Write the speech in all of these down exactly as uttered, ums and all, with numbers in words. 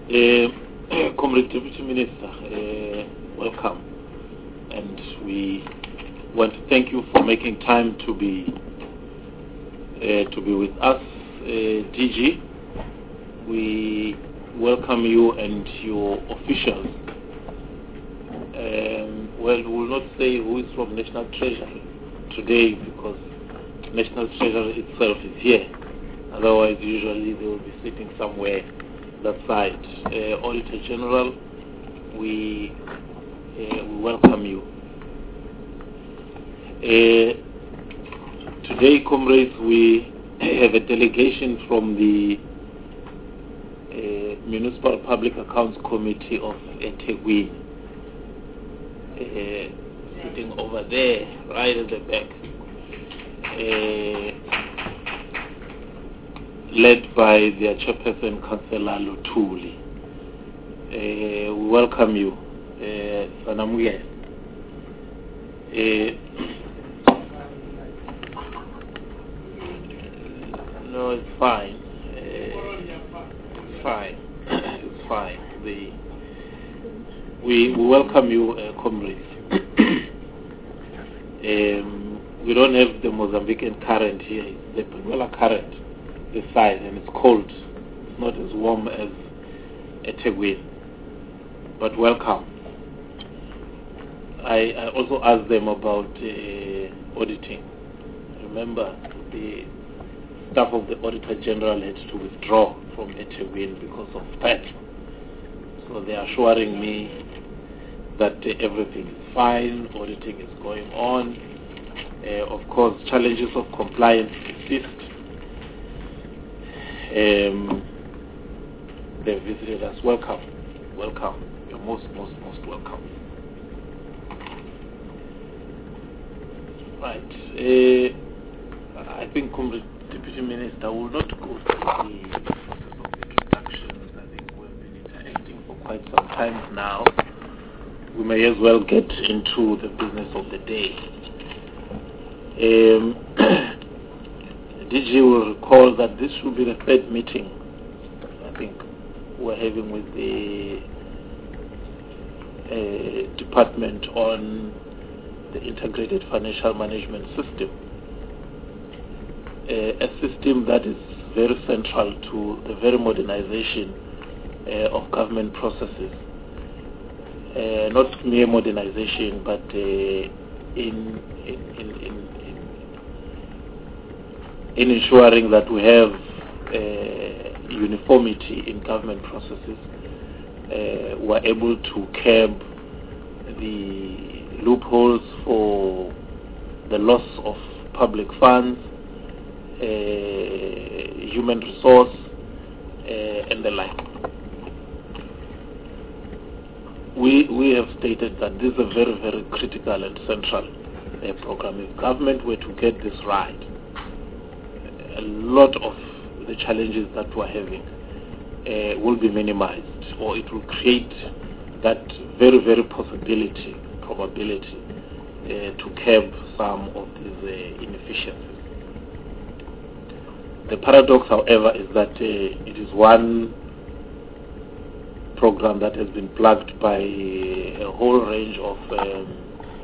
Uh, Comrade Deputy Minister, uh, welcome, and we want to thank you for making time to be uh, to be with us, uh, D G. We welcome you and your officials. Um, well, we will not say who is from National Treasury today because National Treasury itself is here. Otherwise, usually they will be sitting somewhere that side. Uh, Auditor General, we, uh, we welcome you. Uh, today, comrades, we have a delegation from the uh, Municipal Public Accounts Committee of eThekwini, uh, sitting over there, right at the back, uh, led by their chairperson, Councillor Luthuli. Uh, we welcome you, uh, Sanamuye. Uh, no, it's fine. Uh, it's fine. It's fine. The, we, we welcome you, uh, comrades. um, we don't have the Mozambican current here. It's the Benguela current. The side, and it's cold. It's not as warm as eThekwini, but welcome. I, I also asked them about uh, auditing. Remember, the staff of the Auditor General had to withdraw from eThekwini because of that. So they are assuring me that uh, everything is fine, auditing is going on. Uh, of course, challenges of compliance persist. Um, they visited us. Welcome, welcome. You're most, most, most welcome. Right. Uh, I think, Comrade Deputy Minister, will not go through the process of introductions. I think we've been interacting for quite some time now. We may as well get into the business of the day. Um, D G will recall that this will be the third meeting I think we're having with the uh, department on the integrated financial management system, uh, a system that is very central to the very modernization uh, of government processes. Uh, not mere modernization, but uh, in, in, in, in in ensuring that we have uh, uniformity in government processes. Uh, we're able to curb the loopholes for the loss of public funds, uh, human resource, uh, and the like. We, we have stated that this is a very, very critical and central uh, program. If government were to get this right, a lot of the challenges that we're having uh, will be minimized, or it will create that very, very possibility, probability uh, to curb some of these uh, inefficiencies. The paradox, however, is that uh, it is one program that has been plagued by a whole range of um,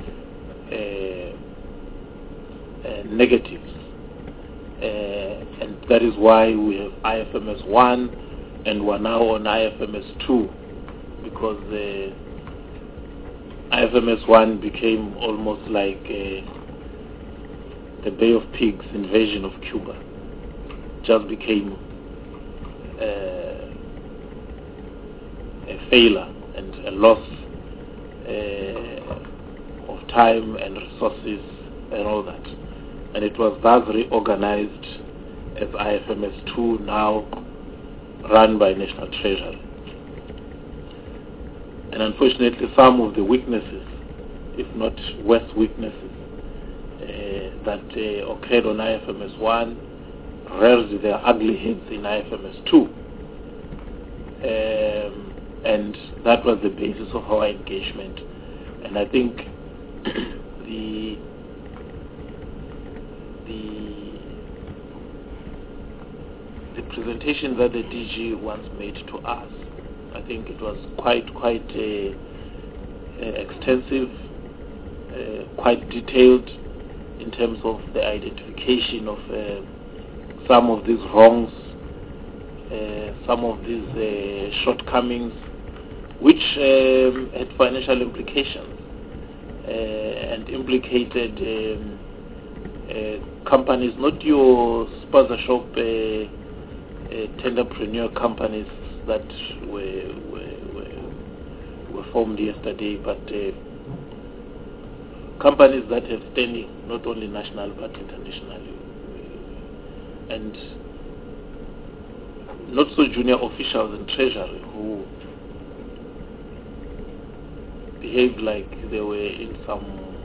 uh, uh, negatives. Uh, and that is why we have I F M S one and we're now on I F M S two, because uh, I F M S one became almost like uh, the Bay of Pigs invasion of Cuba. Just became uh, a failure and a loss uh, of time and resources and all that. And it was thus reorganized as I F M S two, now run by National Treasury. And unfortunately, some of the weaknesses, if not worse weaknesses, uh, that uh, occurred on I F M S one reared their ugly heads in I F M S two. Um, and that was the basis of our engagement. And I think the the the presentation that the D G once made to us, I think it was quite, quite uh, uh, extensive, uh, quite detailed in terms of the identification of uh, some of these wrongs, uh, some of these uh, shortcomings, which um, had financial implications uh, and implicated um, uh, companies, not your spaza shop uh, uh, tenderpreneur companies that were, were, were, were formed yesterday, but uh, companies that have standing not only national but internationally, and not so junior officials in Treasury who behaved like they were in some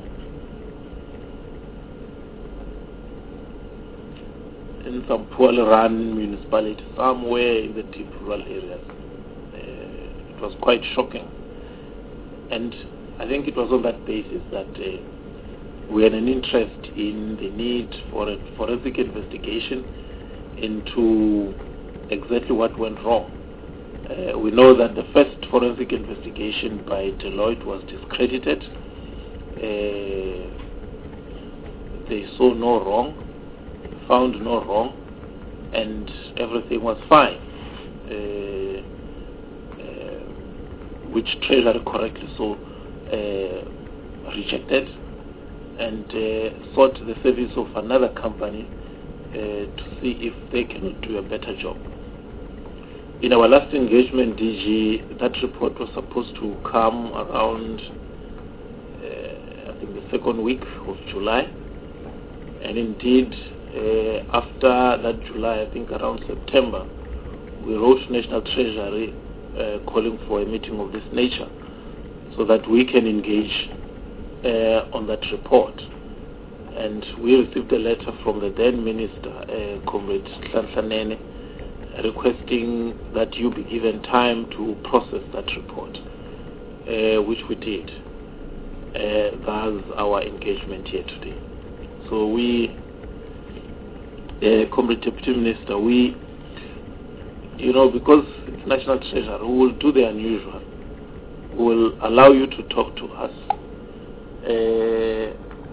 in some poorly run municipality somewhere in the deep rural areas. Uh, it was quite shocking, and I think it was on that basis that uh, we had an interest in the need for a forensic investigation into exactly what went wrong. Uh, we know that the first forensic investigation by Deloitte was discredited. Uh, they saw no wrong, found no wrong, and everything was fine, uh, uh, which Treasury correctly so uh, rejected, and uh, sought the service of another company uh, to see if they can do a better job. In our last engagement, D G, that report was supposed to come around, uh, I think, the second week of July, and indeed, uh, after that July, I think around September, we wrote National Treasury uh, calling for a meeting of this nature so that we can engage uh, on that report. And we received a letter from the then Minister, uh, Comrade Nhlanhla Nene, requesting that you be given time to process that report, uh, which we did. Uh, that's our engagement here today. So we, uh, Comrade Deputy Minister, we, you know, because it's National Treasury, we will do the unusual. We will allow you to talk to us, uh,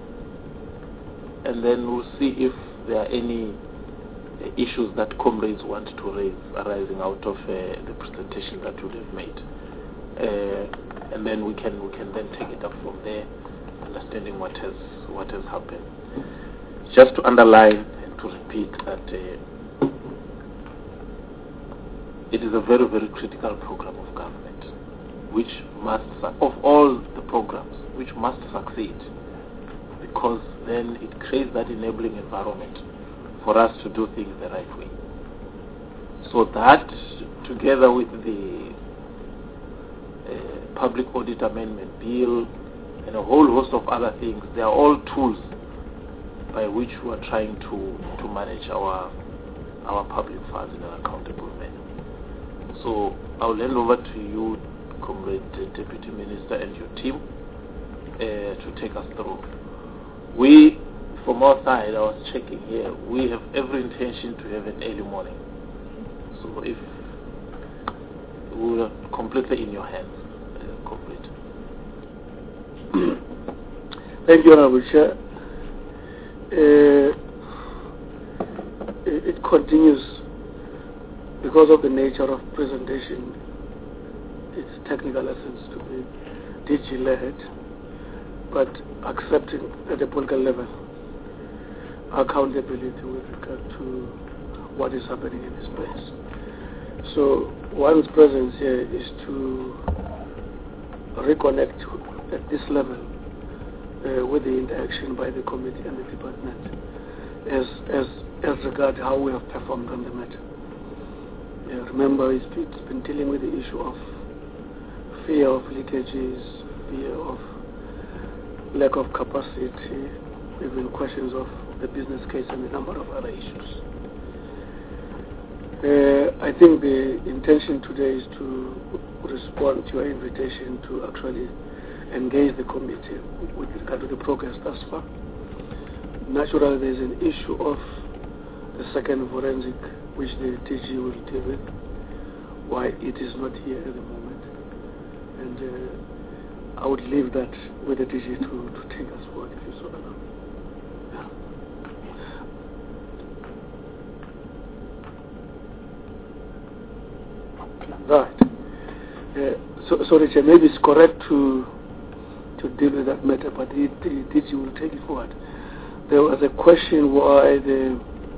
and then we'll see if there are any issues that comrades want to raise arising out of uh, the presentation that you have made, uh, and then we can we can then take it up from there, understanding what has what has happened. Just to underline and to repeat that uh, it is a very very critical program of government, which must of all the programs which must succeed, because then it creates that enabling environment for us to do things the right way. So that, together with the uh, Public Audit Amendment Bill and a whole host of other things, they are all tools by which we are trying to, to manage our our public funds in an accountable manner. So I'll hand over to you, Comrade Deputy Minister, and your team uh, to take us through. We, from our side, I was checking here, we have every intention to have an early morning. So if we are completely in your hands, uh, complete. Thank you, Honorable Chair. Uh, it, it continues, because of the nature of presentation, its technical essence to be D G-led, but accepting at the political level accountability with regard to what is happening in this place. So one's presence here is to reconnect at this level uh, with the interaction by the committee and the department as as as regard how we have performed on the matter. Yeah, remember, it's, it's been dealing with the issue of fear of leakages, fear of lack of capacity, even questions of the business case and a number of other issues. Uh, I think the intention today is to respond to your invitation to actually engage the committee with regard to the progress thus far. Naturally, there is an issue of the second forensic, which the D G will deal with, why it is not here at the moment. And uh, I would leave that with the D G to, to take us forward if you so allow. Yeah. Right. Uh, so, sorry, Chair, maybe it's correct to to deal with that matter, but the, the D G will take it forward. There was a question why the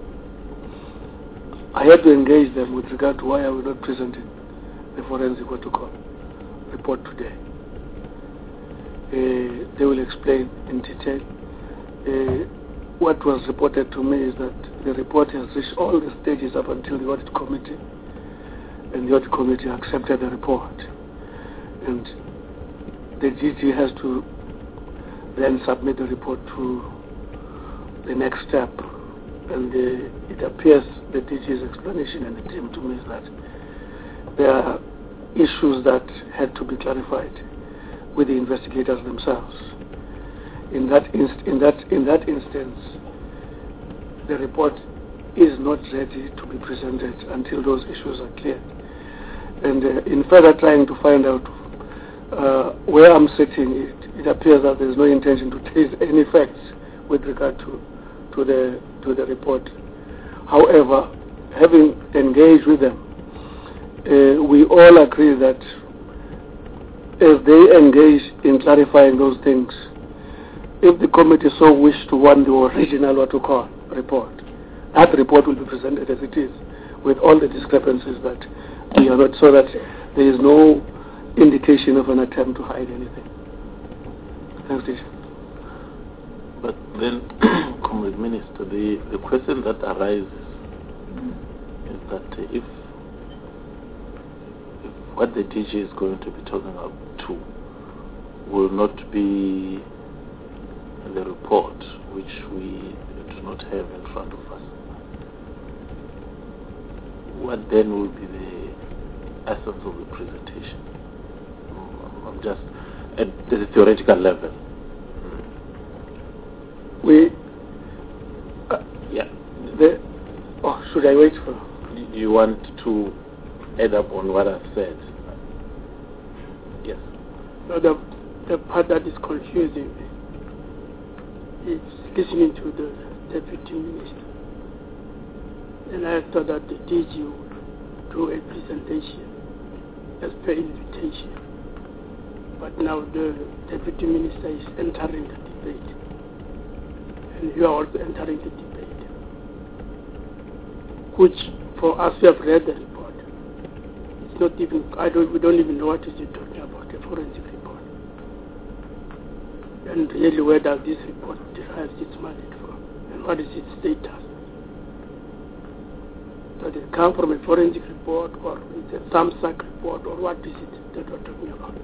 I had to engage them with regard to why I was not presenting the forensic protocol report today. Uh, they will explain in detail. Uh, what was reported to me is that the report has reached all the stages up until the audit committee, and the audit committee accepted the report. And the D G has to then submit the report to the next step. And uh, it appears the D G's explanation and the team to me is that there are issues that had to be clarified with the investigators themselves. In that inst- in that in that instance, the report is not ready to be presented until those issues are cleared. And uh, in further trying to find out uh, where I'm sitting, it, it appears that there is no intention to trace any facts with regard to to the to the report. However, having engaged with them, uh, we all agree that as they engage in clarifying those things, if the committee so wish to want the original what we call report, that report will be presented as it is, with all the discrepancies that we are not, so that there is no indication of an attempt to hide anything. Thanks, Tisha. But then, Comrade Minister, the, the question that arises is that if, if what the D G is going to be talking about to will not be the report, which we do not have in front of us, what then will be the essence of the presentation? I'm just at the theoretical level. We, uh, yeah. The, oh, should I wait for? Do you want to add up on what I've said? Yes. No, the, the part that is confusing is listening to the Deputy Minister. And I thought that the D G would do a presentation as per invitation. But now the Deputy Minister is entering the debate. And you are also entering the debate, which for us who have read the report, it's not even, I don't, we don't even know what is it talking about, a forensic report. And really, where does this report derive its mandate from, and what is its status? Does it come from a forensic report, or is it a SAMSAC report, or what is it that we're talking about?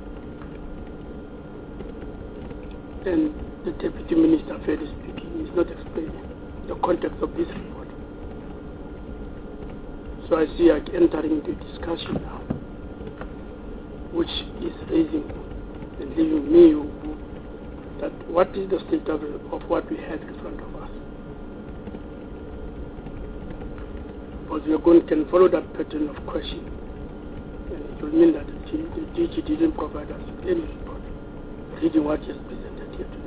And the Deputy Minister, fairly speaking, is not explaining the context of this report. So I see like entering the discussion now, which is raising and leaving me that what is the state of, of what we have in front of us. Because we are going to follow that pattern of question, and it will mean that the D G didn't provide us with any report, reading what he has presented here today.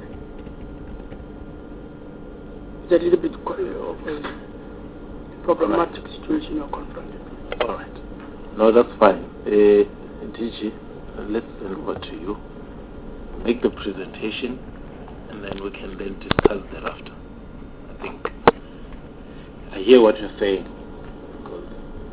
It's a little bit of a problematic right. situation you're confronted with. All right. No, that's fine. Uh, D G, let's send over to you. Make the presentation, and then we can then discuss thereafter. I think I hear what you're saying, because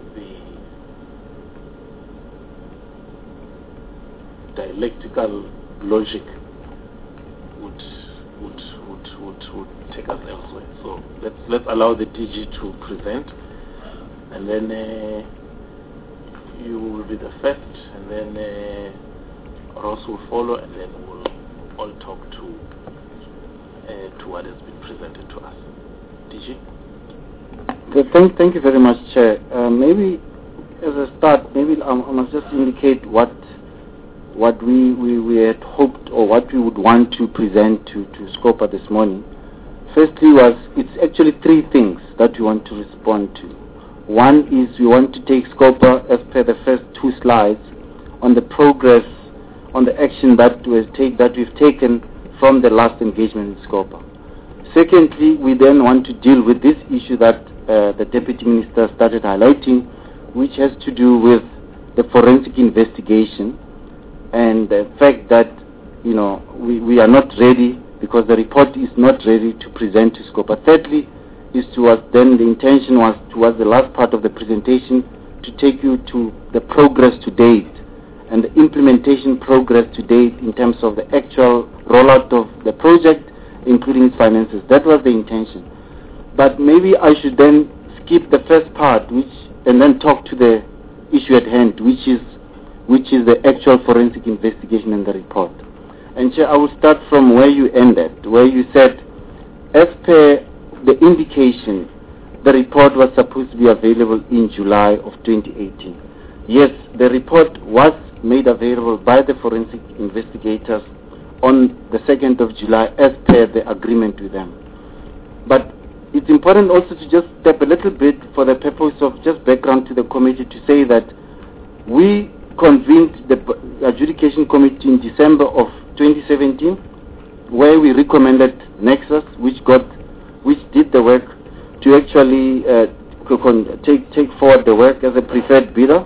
the dialectical logic would would would would, would take us elsewhere. So let's let's allow the D G to present, and then uh, you will be the first, and then uh, Ross will follow, and then we'll all talk to uh, to what has been presented to us. D G. Okay, thank thank you very much, Chair. Uh, maybe as a start, maybe I, I must just indicate what. what we, we, we had hoped, or what we would want to present to, to SCOPA this morning. Firstly was, it's actually three things that we want to respond to. One is we want to take SCOPA as per the first two slides on the progress, on the action that was take, that we've taken from the last engagement in SCOPA. Secondly, we then want to deal with this issue that uh, the Deputy Minister started highlighting, which has to do with the forensic investigation and the fact that, you know, we, we are not ready because the report is not ready to present to SCOPA. Thirdly, is towards then the intention was towards the last part of the presentation to take you to the progress to date and the implementation progress to date in terms of the actual rollout of the project, including its finances. That was the intention. But maybe I should then skip the first part, which and then talk to the issue at hand, which is which is the actual forensic investigation in the report. And Chair, I will start from where you ended, where you said, as per the indication, the report was supposed to be available in July of twenty eighteen. Yes, the report was made available by the forensic investigators on the second of July as per the agreement with them. But it's important also to just step a little bit for the purpose of just background to the committee to say that we convened the adjudication committee in December of twenty seventeen, where we recommended Nexus, which got which did the work to actually uh, take, take forward the work as a preferred bidder.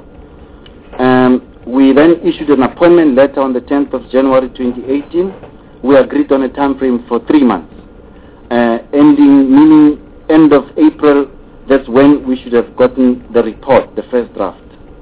Um, we then issued an appointment letter on the tenth of January twenty eighteen. We agreed on a time frame for three months, uh, ending, meaning end of April. That's when we should have gotten the report, the first draft.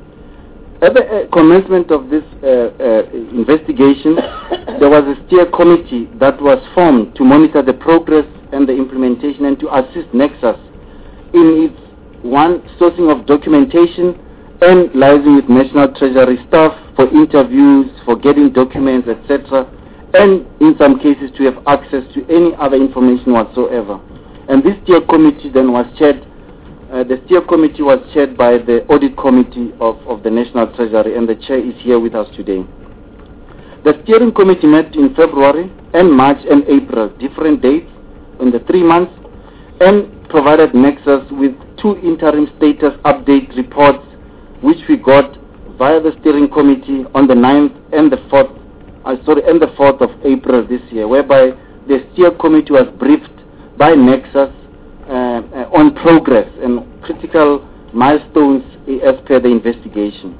At the uh, commencement of this uh, uh, investigation, there was a steer committee that was formed to monitor the progress and the implementation and to assist Nexus in its one sourcing of documentation and liaising with National Treasury staff for interviews, for getting documents, et cetera, and in some cases to have access to any other information whatsoever. And this steer committee then was chaired, uh, the steer committee was chaired by the audit committee of, of the National Treasury, and the chair is here with us today. The steering committee met in February and March and April, different dates in the three months, and provided Nexus with two interim status update reports, which we got via the steering committee on the ninth and the fourth, uh, sorry, and the fourth of April this year, whereby the steer committee was briefed by Nexus uh, uh, on progress and critical milestones as per the investigation.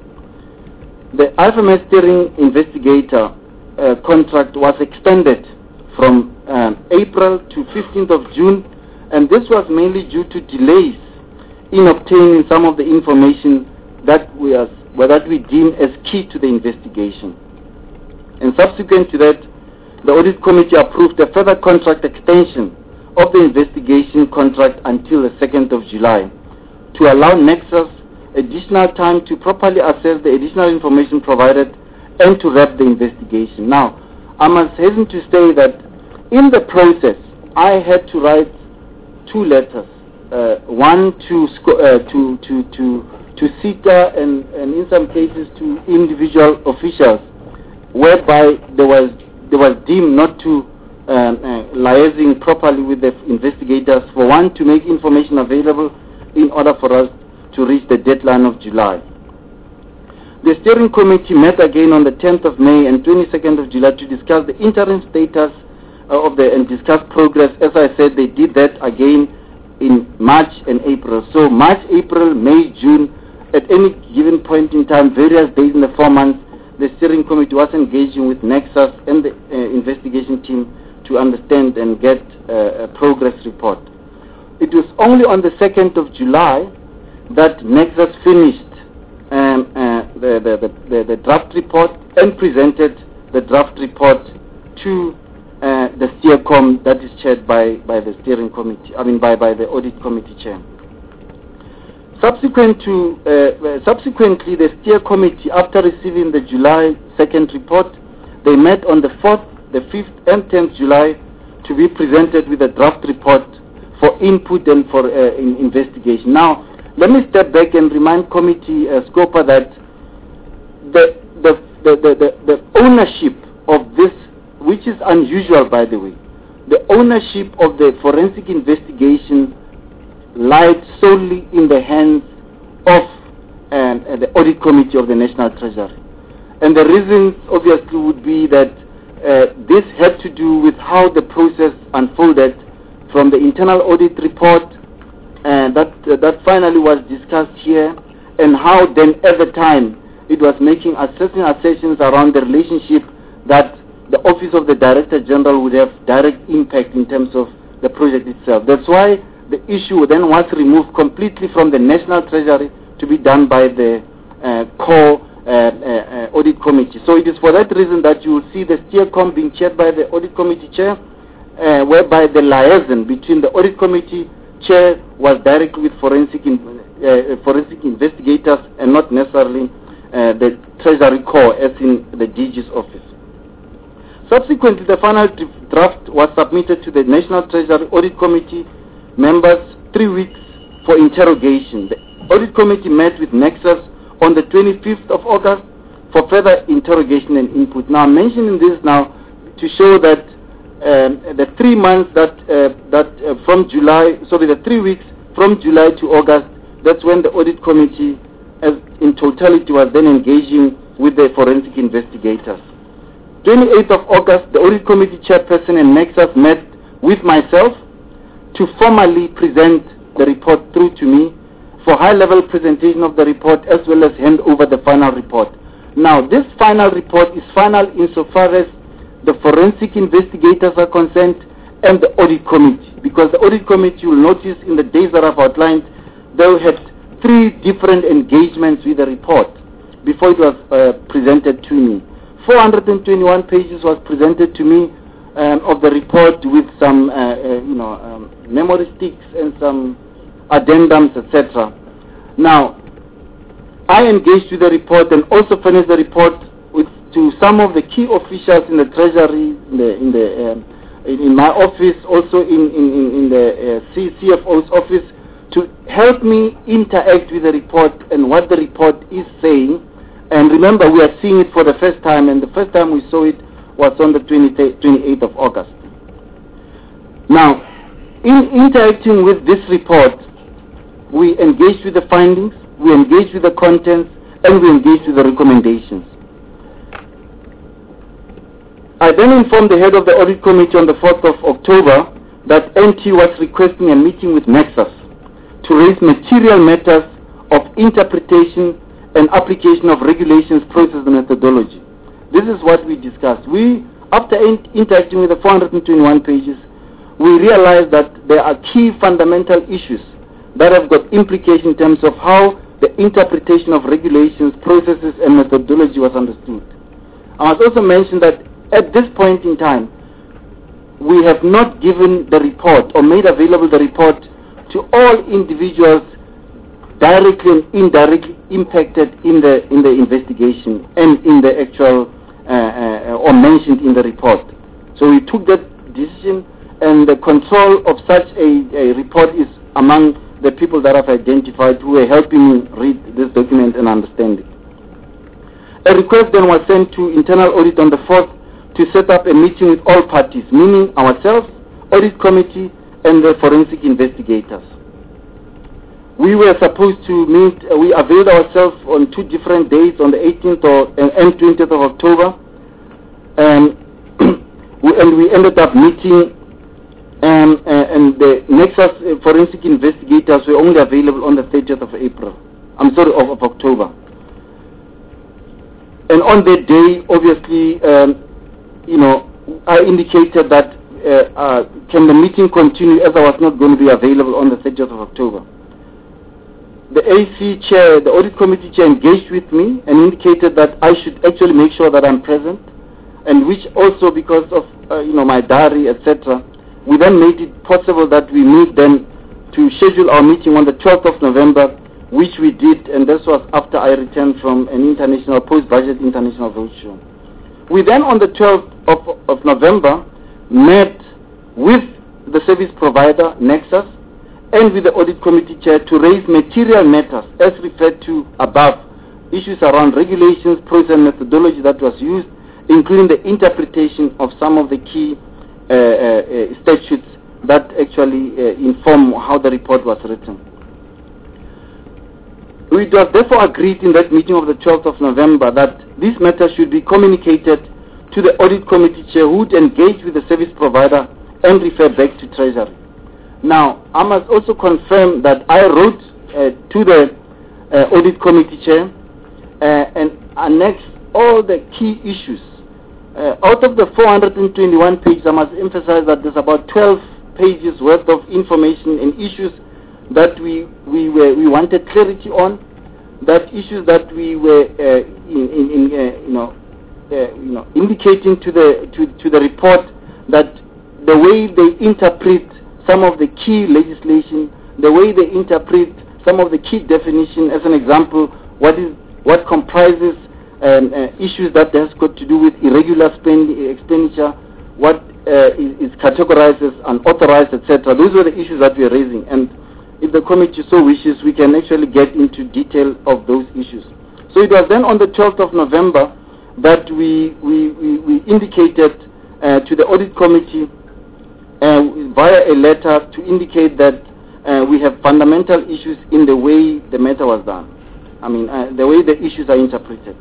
The I F M S steering investigator uh, contract was extended from um, April to fifteenth of June, and this was mainly due to delays in obtaining some of the information that we, as, well, that we deem as key to the investigation. And subsequent to that, the audit committee approved a further contract extension of the investigation contract until the second of July to allow Nexus additional time to properly assess the additional information provided and to wrap the investigation. Now, I must hasten to say that in the process, I had to write two letters, uh, one to, uh, to, to, to, to SITA and, and in some cases to individual officials, whereby there was, there was deemed not to um, uh, liaising properly with the investigators, for one, to make information available in order for us to reach the deadline of July. The steering committee met again on the tenth of May and twenty-second of July to discuss the interim status uh, of the and discuss progress. As I said, they did that again in March and April. So March, April, May, June, at any given point in time, various days in the four months, the steering committee was engaging with Nexus and the uh, investigation team to understand and get uh, a progress report. It was only on the second of July that Nexus finished um, uh, the, the, the, the draft report and presented the draft report to uh, the steercom that is chaired by, by the steering committee, I mean by, by the audit committee chair. Subsequent to, uh, uh, subsequently, the steer committee, after receiving the July second report, they met on the fourth, the fifth and tenth July to be presented with a draft report for input and for uh, in investigation. Now, let me step back and remind committee uh, SCOPA that the the, the, the, the the ownership of this, which is unusual by the way, the ownership of the forensic investigation lied solely in the hands of um, the audit committee of the National Treasury. And the reasons obviously would be that uh, this had to do with how the process unfolded from the internal audit report uh, that, uh, that finally was discussed here, and how then at the time it was making certain assertions around the relationship that the Office of the Director General would have direct impact in terms of the project itself. That's why the issue then was removed completely from the National Treasury to be done by the uh, core uh, uh, uh, audit committee. So it is for that reason that you will see the steercom being chaired by the audit committee chair, uh, whereby the liaison between the audit committee chair was directly with forensic in, uh, forensic investigators and not necessarily uh, the Treasury core as in the D G's office. Subsequently, the final draft was submitted to the National Treasury Audit Committee members three weeks for interrogation. The Audit Committee met with Nexus on the twenty-fifth of August for further interrogation and input. Now, I'm mentioning this now to show that um, the three months that uh, that uh, from July, sorry, the three weeks from July to August, that's when the Audit Committee, as in totality, was then engaging with the forensic investigators. twenty-eighth of August, the Audit Committee chairperson and Nexus met with myself to formally present the report through to me for high-level presentation of the report as well as hand over the final report. Now, this final report is final insofar as the forensic investigators are concerned and the Audit Committee, because the Audit Committee, you will notice in the days that I've outlined, they had three different engagements with the report before it was uh, presented to me. four hundred twenty-one pages was presented to me um, of the report with some, uh, uh, you know, um, memory sticks and some addendums, et cetera. Now, I engaged with the report and also finished the report with to some of the key officials in the Treasury, in the in the um, in, in my office, also in in, in the uh, C F O's office, to help me interact with the report and what the report is saying. And remember, we are seeing it for the first time, and the first time we saw it was on the twenty-eighth of August. Now, in interacting with this report, we engaged with the findings, we engaged with the contents, and we engaged with the recommendations. I then informed the head of the Audit Committee on the fourth of October that N T was requesting a meeting with Nexus to raise material matters of interpretation and application of regulations, process, and methodology. This is what we discussed. We, after in interacting with the four hundred twenty-one pages, we realized that there are key fundamental issues that have got implication in terms of how the interpretation of regulations, processes, and methodology was understood. I must also mention that at this point in time, we have not given the report or made available the report to all individuals directly and indirectly impacted in the in the investigation and in the actual uh, uh, or mentioned in the report. So we took that decision, and the control of such a, a report is among the people that I've identified who are helping me read this document and understand it. A request then was sent to Internal Audit on the fourth to set up a meeting with all parties, meaning ourselves, Audit Committee, and the forensic investigators. We were supposed to meet, uh, we availed ourselves on two different days, on the eighteenth or, and, and twentieth of October, and we, and we ended up meeting, um, uh, and the Nexus uh, forensic investigators were only available on the thirtieth of April, I'm sorry, of, of October. And on that day, obviously, um, you know, I indicated that uh, uh, can the meeting continue, as I was not going to be available on the thirtieth of October. The A C chair, the Audit Committee chair, engaged with me and indicated that I should actually make sure that I'm present, and which also, because of uh, you know, my diary, et cetera, we then made it possible that we meet then to schedule our meeting on the twelfth of November, which we did, and this was after I returned from an international post-budget international roadshow. We then, on the twelfth of, of November, met with the service provider, Nexus, and with the Audit Committee chair to raise material matters as referred to above, issues around regulations, process, and methodology that was used, including the interpretation of some of the key uh, uh, statutes that actually uh, inform how the report was written. We was therefore agreed in that meeting of the twelfth of November that this matter should be communicated to the audit committee chair, who would engage with the service provider and refer back to Treasury. Now, I must also confirm that I wrote uh, to the uh, audit committee chair uh, and annexed all the key issues. Uh, out of the four hundred twenty-one pages, I must emphasize that there's about twelve pages worth of information and issues that we we were we wanted clarity on, that issues that we were uh, in, in, in uh, you know uh, you know indicating to the to, to the report that the way they interpret some of the key legislation, the way they interpret some of the key definition. As an example, what is what comprises um, uh, issues that has got to do with irregular spend, expenditure, what uh, is, is categorized as unauthorized, et cetera. Those were the issues that we are raising, and if the committee so wishes, we can actually get into detail of those issues. So it was then on the twelfth of November that we we, we, we indicated uh, to the audit committee uh, via a letter to indicate that uh, we have fundamental issues in the way the matter was done. I mean, uh, the way the issues are interpreted.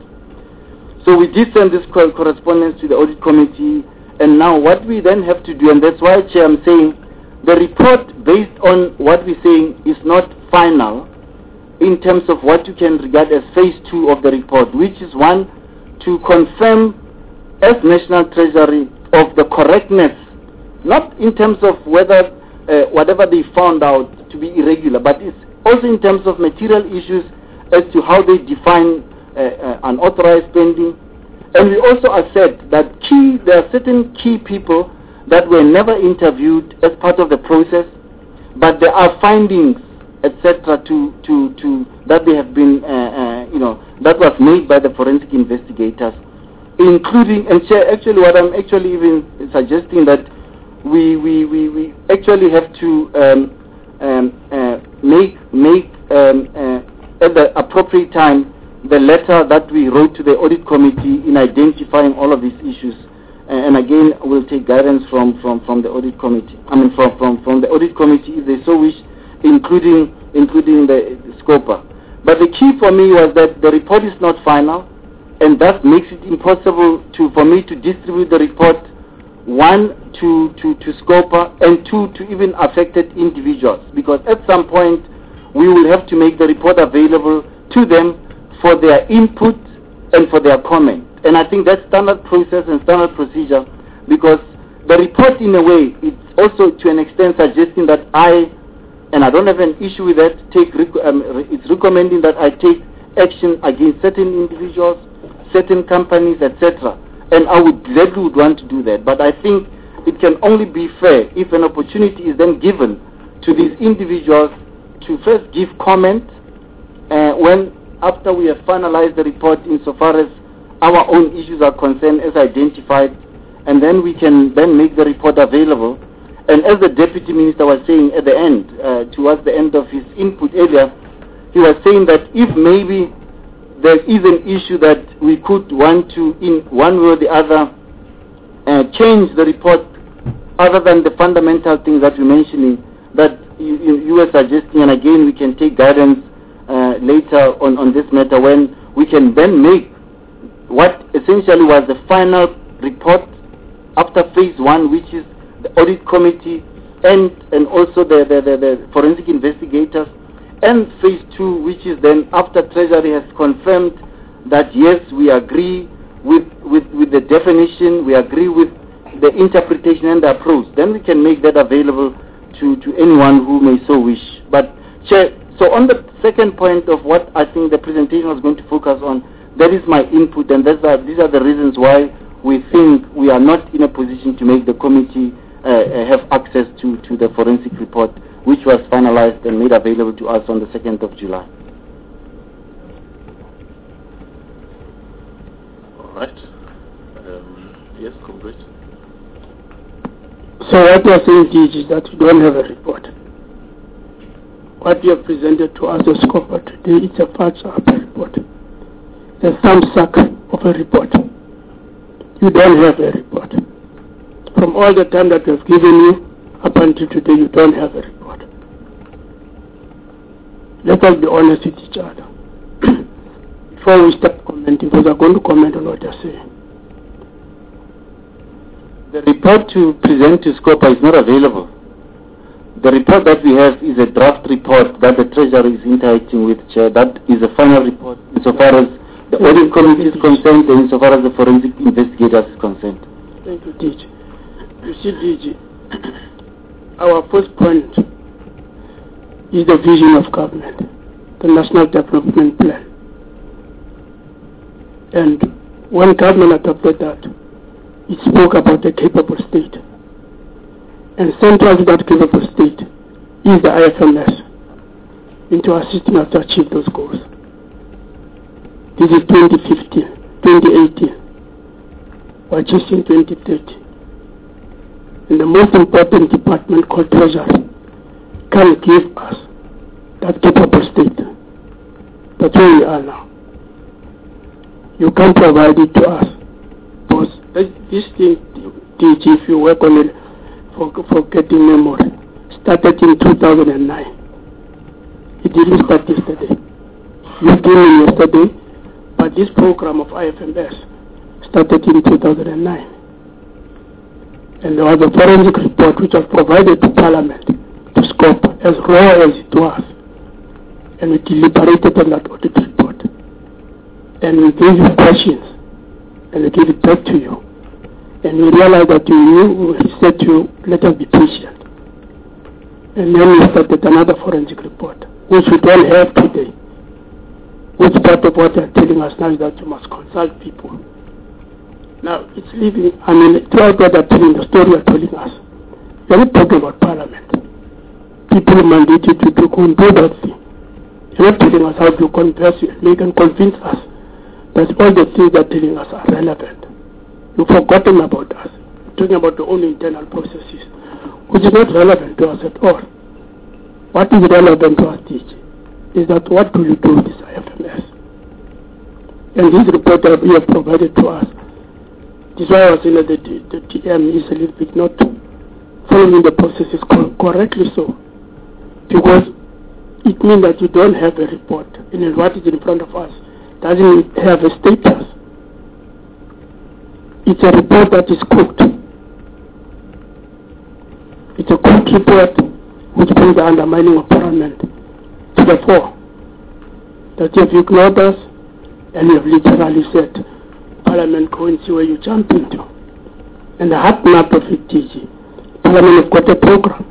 So we did send this co correspondence to the audit committee, and now what we then have to do, and that's why, Chair, I'm saying the report based on what we're saying is not final in terms of what you can regard as phase two of the report, which is one, to confirm as National Treasury of the correctness, not in terms of whether uh, whatever they found out to be irregular, but it's also in terms of material issues as to how they define uh, uh, unauthorized spending. And we also assert that key, there are certain key people that were never interviewed as part of the process, but there are findings, et cetera, to, to, to, that they have been, uh, uh, you know, that was made by the forensic investigators, including, and actually what I'm actually even suggesting that we, we, we, we actually have to um, um, uh, make, make um, uh, at the appropriate time the letter that we wrote to the audit committee in identifying all of these issues. And again, we'll take guidance from, from, from the audit committee. I mean, from, from, from the audit committee, if they so wish, including including the, the scoper. But the key for me was that the report is not final, and that makes it impossible to for me to distribute the report, one, to, to, to scoper, and two, to even affected individuals. Because at some point, we will have to make the report available to them for their input and for their comment. And I think that's standard process and standard procedure, because the report, in a way, it's also to an extent suggesting that I, and I don't have an issue with that, take um, it's recommending that I take action against certain individuals, certain companies, et cetera. And I would gladly would want to do that. But I think it can only be fair if an opportunity is then given to these individuals to first give comment uh, when, after we have finalized the report insofar as our own issues are concerned as identified, and then we can then make the report available. And as the Deputy Minister was saying at the end, uh, towards the end of his input earlier, he was saying that if maybe there is an issue that we could want to, in one way or the other, uh, change the report other than the fundamental things that we're mentioning, that you, you, you were suggesting, and again we can take guidance uh, later on, on this matter, when we can then make what essentially was the final report after phase one, which is the audit committee and and also the, the, the, the forensic investigators, and phase two, which is then after Treasury has confirmed that yes, we agree with, with, with the definition, we agree with the interpretation and the approach, then we can make that available to, to anyone who may so wish. But Chair, so on the second point of what I think the presentation was going to focus on, that is my input, and that's are, these are the reasons why we think we are not in a position to make the committee uh, have access to, to the forensic report, which was finalized and made available to us on the second of July. All right. Um, yes, Comrade. So what you are saying is that we don't have a report. What you have presented to us as Scopa today is a false report. The thumb suck of a report. You don't have a report. From all the time that we have given you, up until today, you don't have a report. Let us be honest with each other. before we start commenting, because I'm going to comment on what you're saying. The report to present to SCOPA is not available. The report that we have is a draft report that the Treasury is interacting with, Chair. That is a final report insofar as the audit committee is concerned and insofar as the forensic investigators is concerned. Thank you, D G. You see, D G, our first point is the vision of government, the National Development Plan. And when government adopted that, it spoke about a capable state. And central to that capable state is the I F M S, into assisting us to achieve those goals. This is twenty fifteen, twenty eighteen, we're just in twenty thirty. And the most important department called Treasury can give us that capable state. That's where we are now. You can provide it to us. Because this thing, D G, if you work on it, for, for getting memory, started in two thousand nine. It didn't start yesterday. You came in yesterday, but this program of I F M S started in two thousand nine. And there was a forensic report which was provided to Parliament to scope as raw as it was. And we deliberated on that audit report. And we gave you questions, and we gave it back to you. And we realized that you knew, we said to you, let us be patient. And then we started another forensic report, which we don't have today. Which part of what they're telling us now is that you must consult people. Now, it's leaving, I mean, throughout what they're telling, the story they're telling us, they're not talking about Parliament. People mandated you to go and do that thing. They're not telling us how to converse you, and they can convince us that all the things they're telling us are relevant. You've forgotten about us. You're talking about your own internal processes, which is not relevant to us at all. What is relevant to us, D G, is that what do you do with this I F M S? And this report that we have provided to us, this is why I was saying that the, the T M is a little bit not following the processes co correctly so. Because it means that you don't have a report, and what is in front of us doesn't have a status. It's a report that is cooked. It's a cooked report which brings the undermining of Parliament to the fore. That you have ignored us, and you have literally said, Parliament, go and see where you jump into. And the hard matter of it, D G, Parliament have got a program.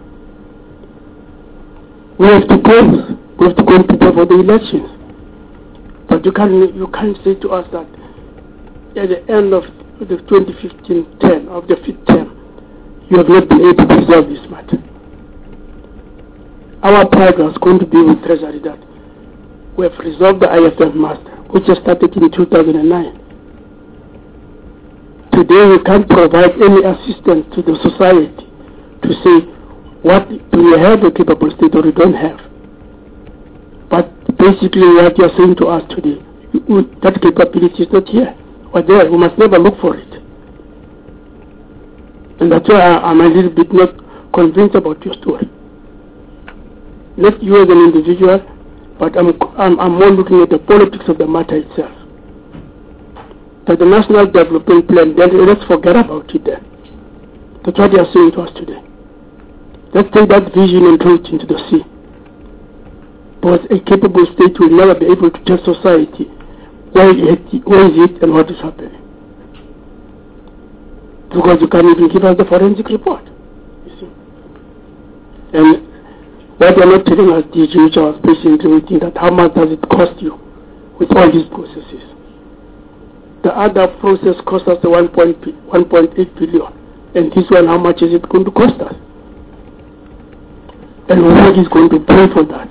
We have to close. We have to go and prepare for the elections. But you can't, you can't say to us that at the end of the twenty fifteen term, of the fifth term, you have not been able to resolve this matter. Our pride was going to be with Treasury that we have resolved the I F M master, which has started in two thousand nine. Today we can't provide any assistance to the society to say, what do we have a capable state or we don't have? But basically what you are saying to us today, that capability is not here or there. We must never look for it. And that's why I, I'm a little bit not convinced about your story. Not you as an individual, but I'm, I'm, I'm more looking at the politics of the matter itself. That the National Development Plan, then let's forget about it then. That's what they are saying to us today. Let's take that vision and throw it into the sea. Because a capable state will never be able to tell society where, it, where is it and what is happening. Because you can't even give us the forensic report. You see. And what they're not telling us, D G, which I was patiently waiting, that how much does it cost you with all these processes? The other process cost us the one point eight billion. And this one, how much is it going to cost us? And who is going to pay for that?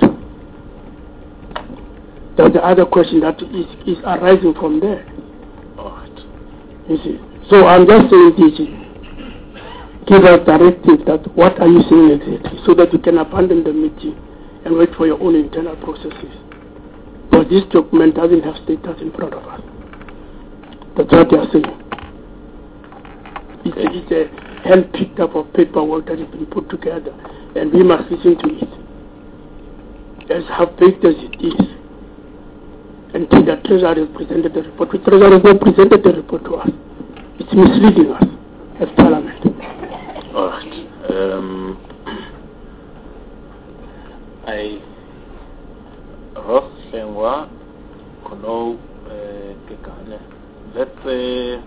That's the other question that is, is arising from there. Right. You see. So I'm just saying, D G, give us directive that what are you saying exactly, so that you can abandon the meeting and wait for your own internal processes. But this document doesn't have status in front of us. That's what they are saying. It's a, it's a hand picked up of paperwork that has been put together, and we must listen to it. As half-baked as it is, until the Treasury has presented the report. The Treasury has not presented the report to us. It's misleading us as Parliament. All right. Um, I Ross Lengwa Kono Kekane. Let's uh,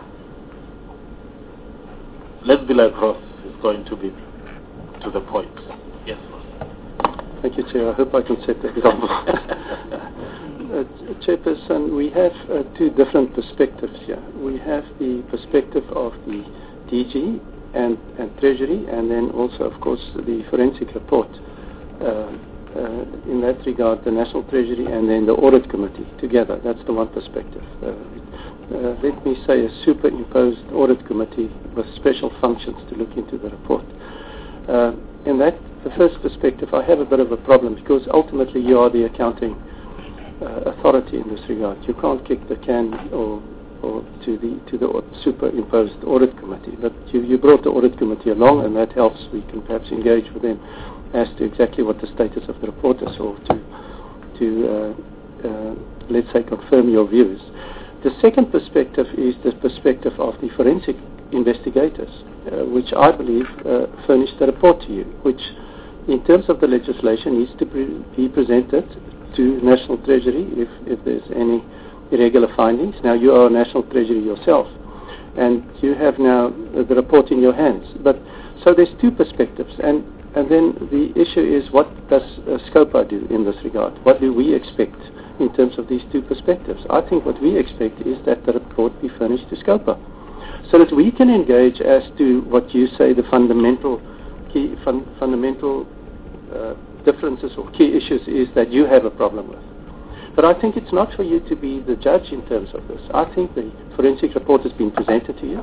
let's be like Ross is going to be to the point. Yes, Ross. Thank you, Chair. I hope I can set the example. uh, Chairperson, we have uh, two different perspectives here. We have the perspective of the D G and, and Treasury, and then also, of course, the forensic report. Uh, uh, in that regard, the National Treasury and then the Audit Committee together. That's the one perspective. Uh, uh, let me say a superimposed Audit Committee with special functions to look into the report. Uh, in that, the first perspective, I have a bit of a problem because ultimately you are the accounting uh, authority in this regard. You can't kick the can or, or to the to the superimposed Audit Committee. But you, you brought the Audit Committee along, and that helps. We can perhaps engage with them as to exactly what the status of the report is, or to, to uh, uh, let's say, confirm your views. The second perspective is the perspective of the forensic investigators, uh, which I believe uh, furnished the report to you, which in terms of the legislation needs to pre- be presented to National Treasury if, if there's any irregular findings. Now, you are National Treasury yourself, and you have now uh, the report in your hands. But so there's two perspectives, and And then the issue is, what does uh, SCOPA do in this regard? What do we expect in terms of these two perspectives? I think what we expect is that the report be furnished to SCOPA so that we can engage as to what you say the fundamental key fun, fundamental uh, differences or key issues is that you have a problem with. But I think it's not for you to be the judge in terms of this. I think the forensic report has been presented to you.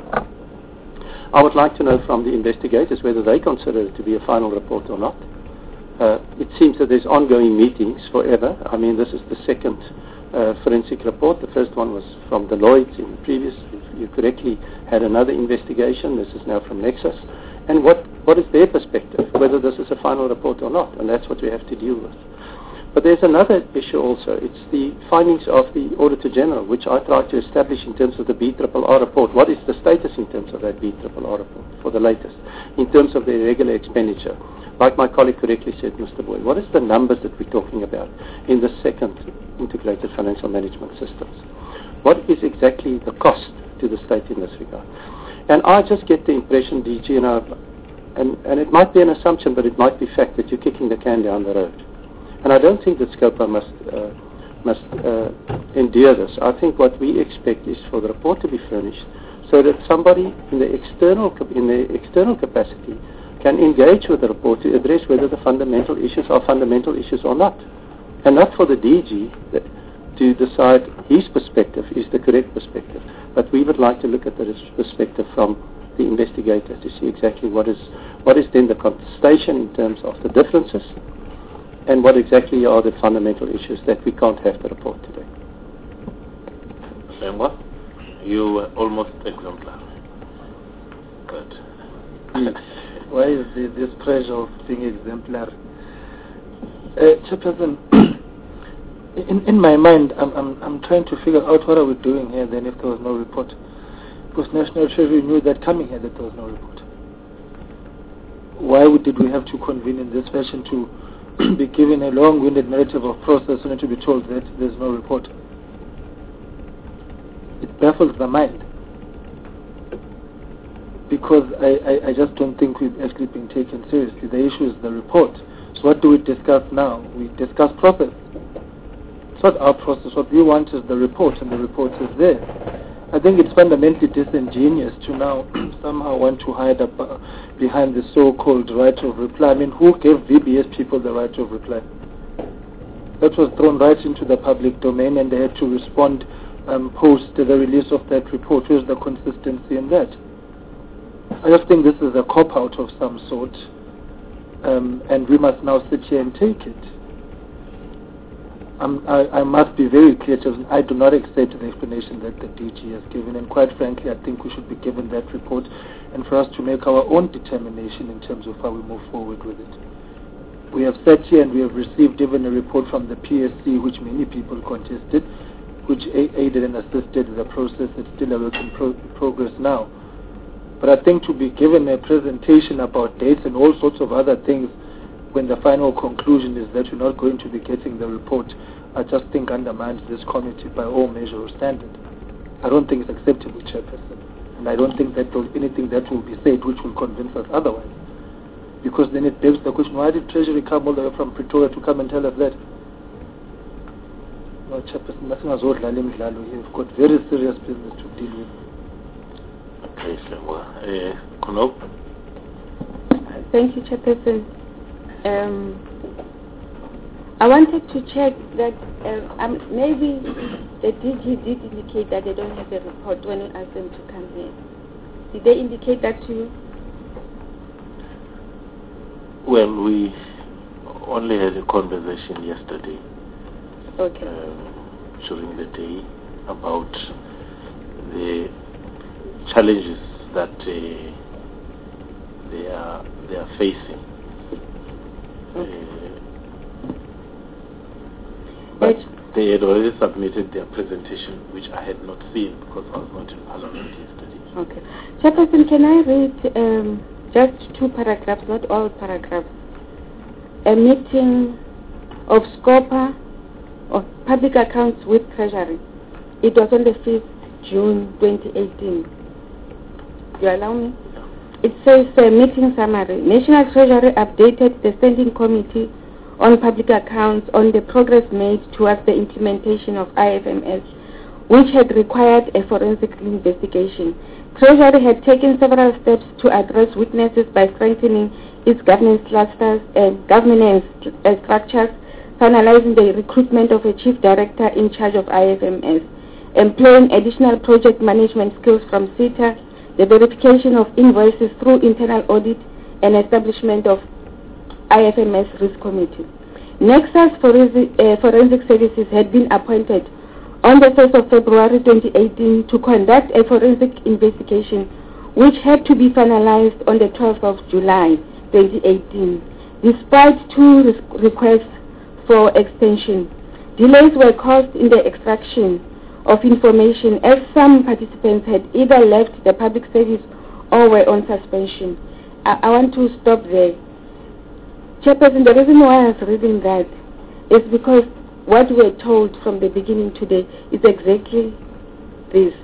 I would like to know from the investigators whether they consider it to be a final report or not. Uh, it seems that there's ongoing meetings forever. I mean, this is the second uh, forensic report. The first one was from Deloitte in the previous. You correctly had another investigation. This is now from Nexus. And what, what is their perspective, whether this is a final report or not? And that's what we have to deal with. But there's another issue also. It's the findings of the Auditor General, which I tried to establish in terms of the B R R R report. What is the status in terms of that B R R R report for the latest, in terms of the irregular expenditure? Like my colleague correctly said, Mister Boyd, what is the numbers that we're talking about in the second integrated financial management systems? What is exactly the cost to the state in this regard? And I just get the impression, D G, and, I, and, and it might be an assumption, but it might be fact that you're kicking the can down the road. And I don't think that SCOPA must uh, must uh, endure this. I think what we expect is for the report to be furnished so that somebody in the external in the external capacity can engage with the report to address whether the fundamental issues are fundamental issues or not, and not for the D G to decide his perspective is the correct perspective. But we would like to look at the perspective from the investigator to see exactly what is what is then the contestation in terms of the differences. And what exactly are the fundamental issues that we can't have the report today? Lengwa, you were almost exemplar. Good. Why is the, this pressure of being exemplar? Uh, Chairperson, in, in my mind, I'm, I'm, I'm trying to figure out what are we doing here then if there was no report. Because National Treasury knew that coming here that there was no report. Why did we have to convene in this fashion to be given a long-winded narrative of process only to be told that there's no report? It baffles the mind, because I, I, I just don't think we've actually been taken seriously. The issue is the report. So what do we discuss now? We discuss process. It's not our process. What we want is the report, and the report is there. I think it's fundamentally disingenuous to now somehow want to hide up uh, behind the so-called right of reply. I mean, who gave V B S people the right of reply? That was thrown right into the public domain, and they had to respond um, post the release of that report. Where's the consistency in that? I just think this is a cop-out of some sort, um, and we must now sit here and take it. Um, I, I must be very clear to I do not accept the explanation that the D G has given, and quite frankly I think we should be given that report and for us to make our own determination in terms of how we move forward with it. we have sat here and we have received even a report from the P S C, which many people contested, which aided and assisted the process. It's still a work in pro progress now. But I think to be given a presentation about dates and all sorts of other things when the final conclusion is that you're not going to be getting the report, I just think undermines this committee by all measure or standard. I don't think it's acceptable, Chairperson. And I don't think that there's anything that will be said which will convince us otherwise. Because then it begs the question, why did Treasury come all the way from Pretoria to come and tell us that? No, Chairperson, nothing has all You've got very serious business to deal with. Okay, uh, Kono? Thank you, Chairperson. Um, I wanted to check that uh, um, maybe the D G did indicate that they don't have a report when we asked them to come here. Did they indicate that to you? Well, we only had a conversation yesterday. Okay. Uh, during the day about the challenges that uh, they are they are facing. Okay. Uh, but they had already submitted their presentation, which I had not seen because I was not in Parliament yesterday. Okay. Chairperson, can I read um, just two paragraphs, not all paragraphs? A meeting of SCOPA of Public Accounts with Treasury. It was on the fifth of June twenty eighteen. You allow me? It says uh, meeting summary. National Treasury updated the Standing Committee on Public Accounts on the progress made towards the implementation of I F M S, which had required a forensic investigation. Treasury had taken several steps to address weaknesses by strengthening its governance clusters and governance uh, structures, finalizing the recruitment of a chief director in charge of I F M S, employing additional project management skills from SETA, the verification of invoices through internal audit, and establishment of I F M S Risk Committee. Nexus Forensic, uh, Forensic Services had been appointed on the first of February twenty eighteen to conduct a forensic investigation which had to be finalized on the twelfth of July twenty eighteen. Despite two re requests for extension, delays were caused in the extraction of information as some participants had either left the public service or were on suspension. I, I want to stop there. Chairperson, the reason why I was reading that is because what we were told from the beginning today is exactly this.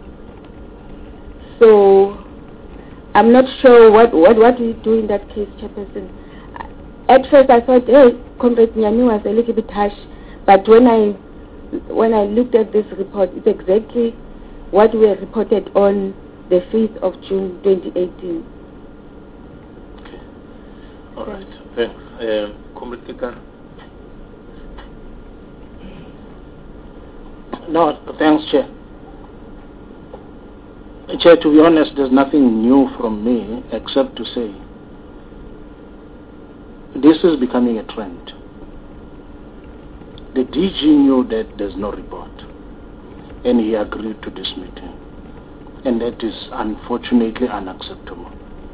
So I'm not sure what, what, what we do in that case, Chairperson. At first I thought, hey, Comrade Nyami was a little bit harsh, but when I when I looked at this report, it's exactly what we reported on the fifth of June twenty eighteen. Okay. All right. Thanks. Uh, Comrade Kika. No, thanks, Chair. Chair, to be honest, there's nothing new from me except to say this is becoming a trend. The D G knew that there's no report, and he agreed to this meeting, and that is unfortunately unacceptable.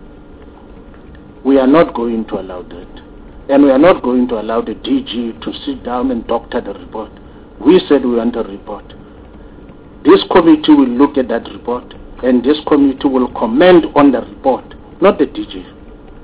We are not going to allow that, and we are not going to allow the D G to sit down and doctor the report. We said we want a report. This committee will look at that report, and this committee will comment on the report, not the D G.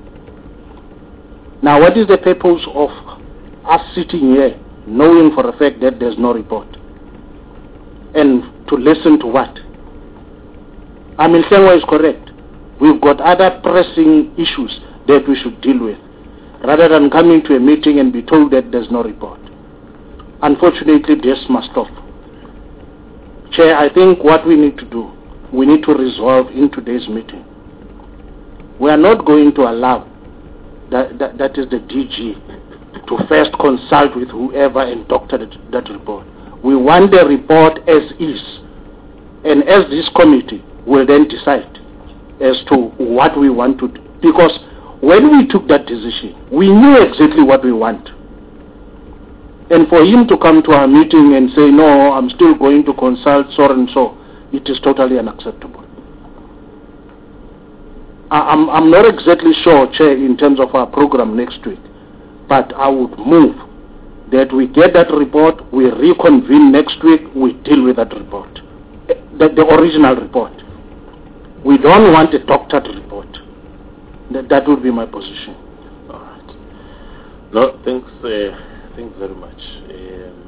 Now, what is the purpose of us sitting here knowing for a fact that there's no report? And to listen to what? I mean, Senwa is correct. We've got other pressing issues that we should deal with, rather than coming to a meeting and be told that there's no report. Unfortunately, this must stop. Chair, I think what we need to do, we need to resolve in today's meeting. We are not going to allow, that, that, that is the D G, to first consult with whoever and doctor that, that report. We want the report as is, and as this committee will then decide as to what we want to do. Because when we took that decision, we knew exactly what we want. And for him to come to our meeting and say, no, I'm still going to consult so and so, it is totally unacceptable. I, I'm, I'm not exactly sure, Chair, in terms of our program next week. but I would move that we get that report, we reconvene next week, we deal with that report, the, the original report. We don't want a doctored report. That, that would be my position. All right. No, thanks, uh, thanks very much. Um,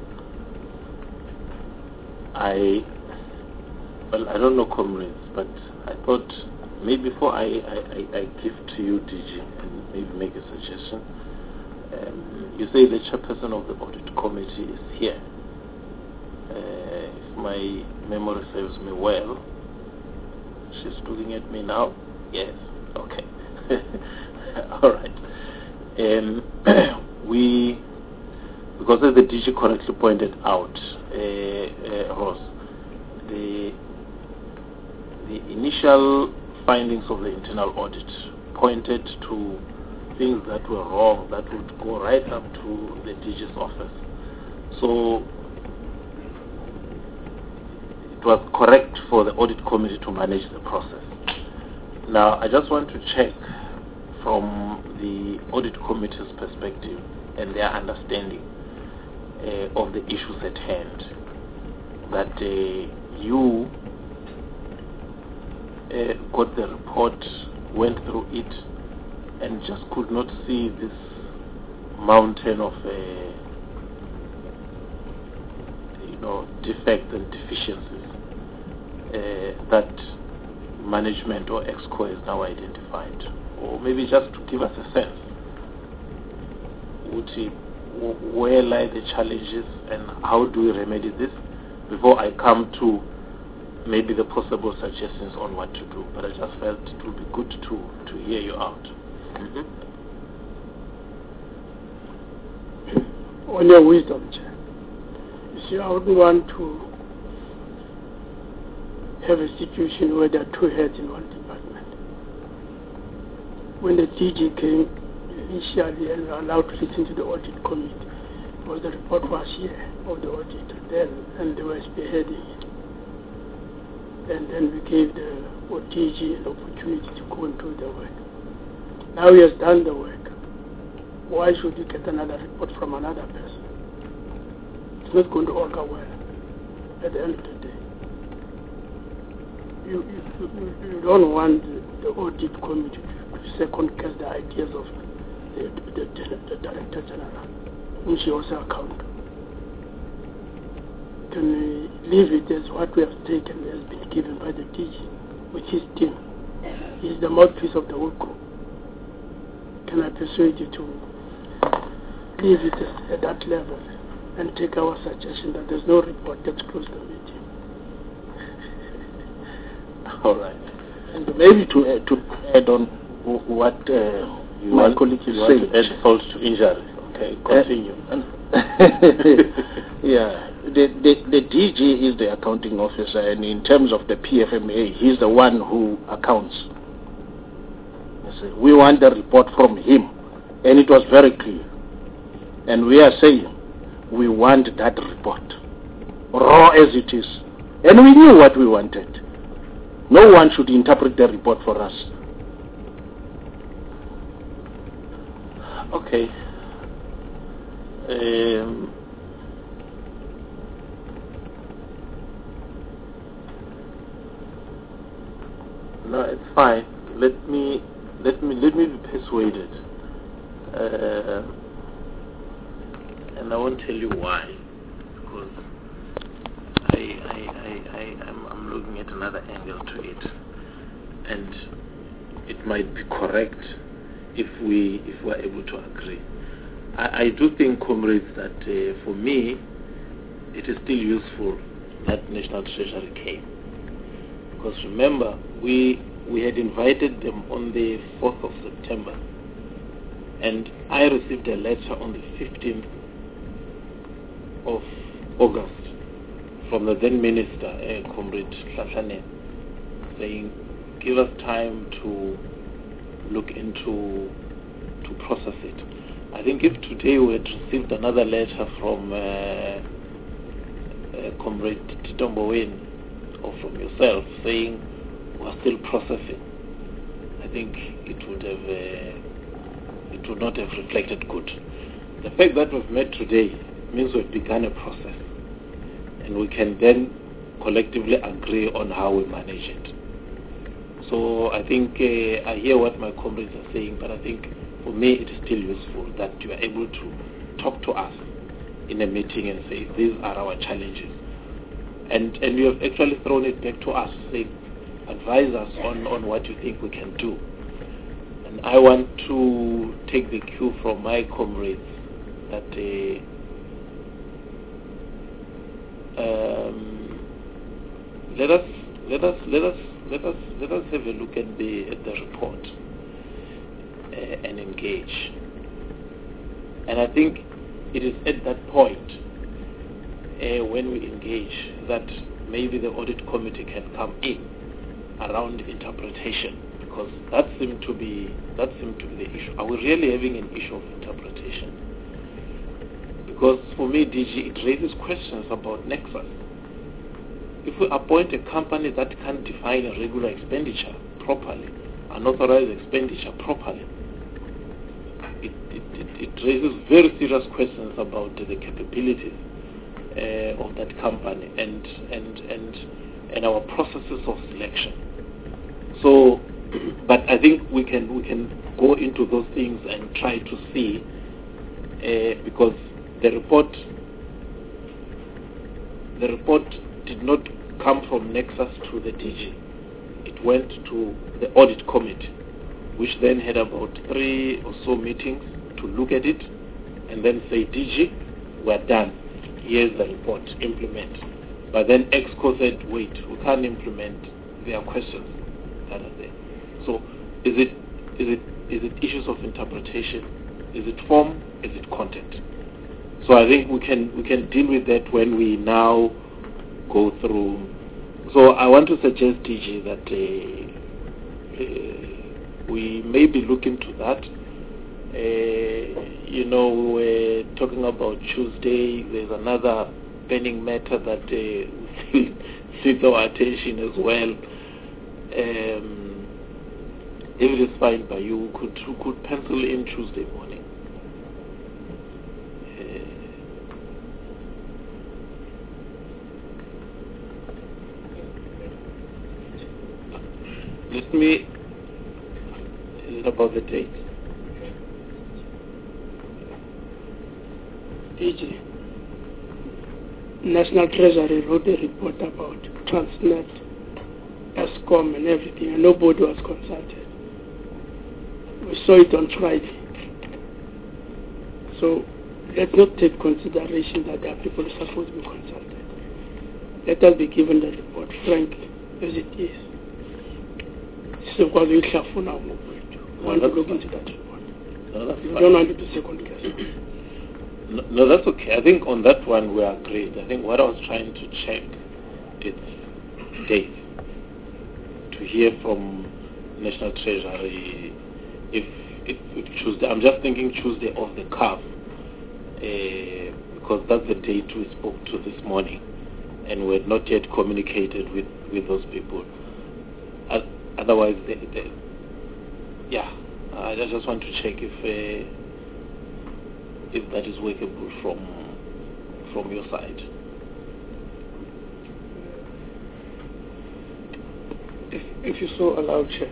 I, well, I don't know comrades, but I thought maybe before I, I, I, I give to you, D G, and maybe make a suggestion. Um, you say the chairperson of the audit committee is here. Uh, if my memory serves me well, she's looking at me now. Yes. Okay. All right. Um, we, because as the D G correctly pointed out, uh, uh, Ross, the the initial findings of the internal audit pointed to things that were wrong that would go right up to the D G's office. So it was correct for the audit committee to manage the process. Now, I just want to check from the audit committee's perspective and their understanding uh, of the issues at hand, that uh, you uh, got the report, went through it, and just could not see this mountain of uh, you know, defects and deficiencies uh, that management or EXCO is now identified. Or maybe just to give us a sense, would it, where lie the challenges and how do we remedy this, before I come to maybe the possible suggestions on what to do. But I just felt it would be good to, to hear you out. Mm-hmm. On your wisdom, Chair. You see, I wouldn't want to have a situation where there are two heads in one department. When the D G came initially and allowed to listen to the audit committee, because the report was here of the auditor then, and they were spearheading it. And then we gave the D G an opportunity to go and do the work. Now he has done the work. Why should you get another report from another person? It's not going to all go well at the end of the day. You, you, you, you don't want the audit committee to second guess the ideas of the, the, the, the Director General, whom she also accountable. Can we leave it as what we have taken has been given by the D G with his team? He is the mouthpiece of the whole group. Can I persuade you to leave it at that level and take our suggestion that there's no report, let's close the meeting? All right. And maybe to uh, to add on what uh, you my want, colleague you is want saying. to add salt to injury. Okay, continue. Uh, yeah, the, the the D G is the accounting officer, and in terms of the P F M A, he's the one who accounts. You see, we want the report from him, and it was very clear. And we are saying we want that report, raw as it is, and we knew what we wanted. No one should interpret the report for us. Okay. Um, no, it's fine. Let me let me let me be persuaded, uh, and I won't tell you why, because I I I I I'm, I'm looking at another angle to it, and it might be correct if we if we're able to agree. I, I do think, comrades, that uh, for me it is still useful that National Treasury came, because remember we we had invited them on the fourth of September, and I received a letter on the fifteenth of August from the then Minister, uh, Comrade Hlahlane, saying give us time to look into to process it. I think if today we had received another letter from uh, uh, Comrade Titombo Wayne or from yourself saying we're still processing, I think it would have it would not have reflected good. The fact that we've met today means we've begun a process, and we can then collectively agree on how we manage it. So I think uh, I hear what my comrades are saying, but I think for me it is still useful that you are able to talk to us in a meeting and say these are our challenges, and and you have actually thrown it back to us, saying advise us on, on what you think we can do. And I want to take the cue from my comrades that uh, um, let us let us let us let us let us have a look at the at the report uh, and engage. And I think it is at that point uh, when we engage that maybe the audit committee can come in around interpretation, because that seemed to be that seemed to be the issue. Are we really having an issue of interpretation? Because for me, D G, it raises questions about nexus. If we appoint a company that can't define a regular expenditure properly, unauthorized expenditure properly, it, it, it, it raises very serious questions about the capabilities uh, of that company and and and and our processes of selection. So, but I think we can we can go into those things and try to see, uh, because the report the report did not come from Nexus to the D G. It went to the audit committee, which then had about three or so meetings to look at it and then say, D G, we're done. Here's the report, implement. But then ExCo said, wait, we can't implement. There are questions that are there. So is it is it is it issues of interpretation? Is it form? Is it content? So I think we can we can deal with that when we now go through. So I want to suggest, D G, that uh, uh, we maybe look into that. Uh, you know, we were talking about Tuesday. There's another pending matter that uh, seeks our attention as well. Um, if it is fine by you, we could, we could pencil in Tuesday morning. Uh, let me, is it about the date? D G, National Treasury wrote a report about Transnet, ESCOM and everything, and nobody was consulted. We saw it on Friday. So let's not take consideration that there are people supposed to be consulted. Let us be given the report frankly as it is. So we want to look into that report. No, that's we fine. don't want it to second guess. No, no, that's okay. I think on that one we agreed. I think what I was trying to check is dates. To hear from National Treasury if, if, if Tuesday, I'm just thinking Tuesday off the cuff, uh, because that's the date we spoke to this morning, and we had not yet communicated with, with those people. Uh, otherwise, they, they, yeah, I just want to check if uh, if that is workable from from your side. If, if you so allow, Chair,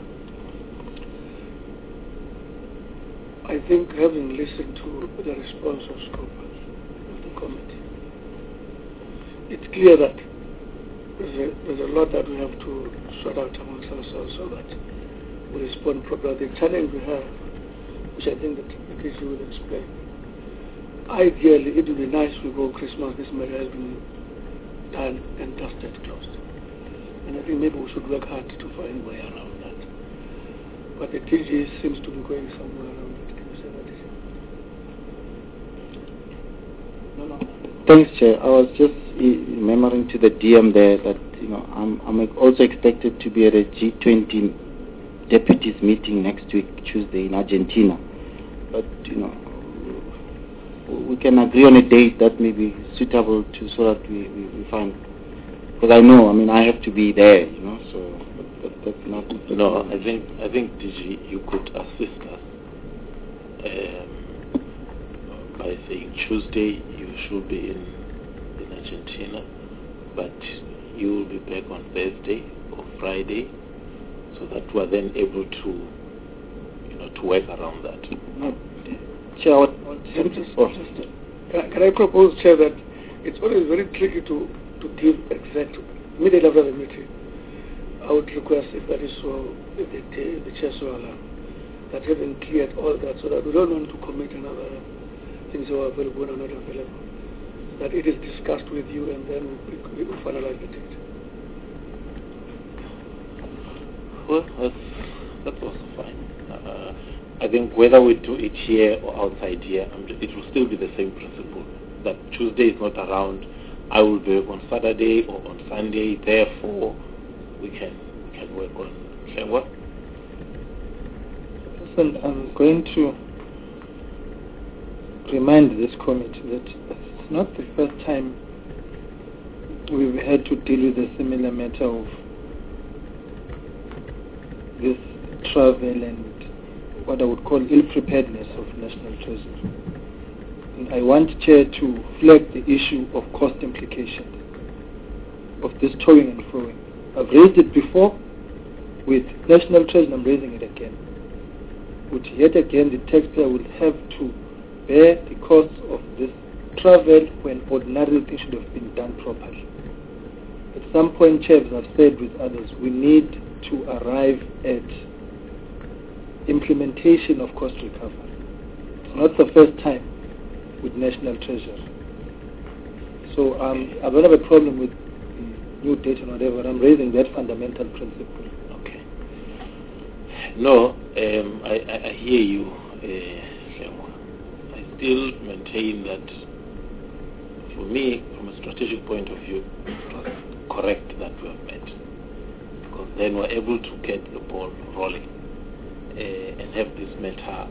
I think having listened to the response of Scopus of the committee, it's clear that there's a, there's a lot that we have to sort out amongst ourselves so that we respond properly. The challenge we have, which I think that the issue will explain, ideally it would be nice we go Christmas, this matter has been done and dusted, closed. And I think maybe we should work hard to find a way around that. But the T G seems to be going somewhere around it. Can you say that? No, no. Thanks, Chair. I was just remembering to the D M there that you know I'm I'm also expected to be at a G twenty deputies meeting next week, Tuesday, in Argentina. But you know, we can agree on a date that may be suitable to so that we, we, we find. Because I know, I mean, I have to be there, you know. So but, but that's not. No, I think I think D G, you could assist us um, by saying Tuesday you should be in, in Argentina, but you will be back on Thursday or Friday, so that we are then able to, you know, to work around that. No. Chair, what, just, just, can, can I propose, Chair, that it's always very tricky to, to give exact immediately after the meeting. I would request, if that is so, if the, if the Chair so allow, that having cleared all that, so that we don't want to commit another things that are available or not available, that it is discussed with you and then we, we will finalize the date. Well, that's, that's also fine. Uh, I think whether we do it here or outside here, it will still be the same principle. That Tuesday is not around, I will be on Saturday or on Sunday, therefore we can we can work on Shengwa. Listen, I'm going to remind this committee that it's not the first time we've had to deal with a similar matter of this travel and what I would call ill-preparedness of National Treasury. And I want Chair to flag the issue of cost implications of this towing and froing. I've raised it before with National Treasury, I'm raising it again. Which yet again the taxpayer will have to bear the cost of this travel when ordinarily things should have been done properly. At some point, Chair, as I've said with others, we need to arrive at implementation of cost recovery. It's not the first time with National Treasury. So um, I don't have a problem with the new date or whatever. I'm raising that fundamental principle. Okay. No, um, I, I, I hear you, uh, I still maintain that for me, from a strategic point of view, it was correct that we have met. Because then we're able to get the ball rolling uh, and have this matter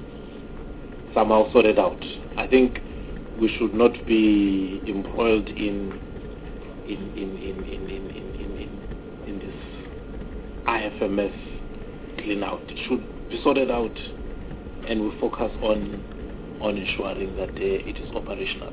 somehow sorted out. I think we should not be embroiled in in in in in in, in, in, in this I F M S clean out. It should be sorted out, and we focus on on ensuring that uh, it is operational.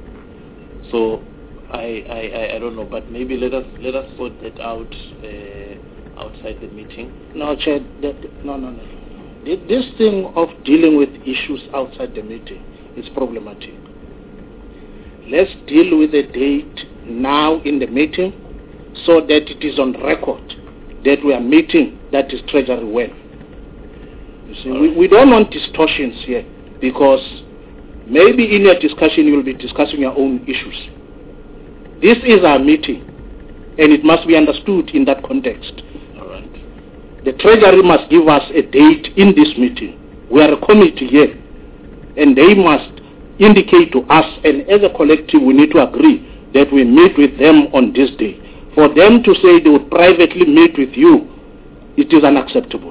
So I, I I don't know, but maybe let us let us sort that out uh, outside the meeting. No, Chair. That, no, no, no. This thing of dealing with issues outside the meeting is problematic. Let's deal with the date now in the meeting so that it is on record that we are meeting that is Treasury well. You see, we, we don't want distortions here because maybe in your discussion you will be discussing your own issues. This is our meeting and it must be understood in that context. The Treasury must give us a date in this meeting. We are a committee here, and they must indicate to us, and as a collective we need to agree that we meet with them on this day. For them to say they would privately meet with you, it is unacceptable.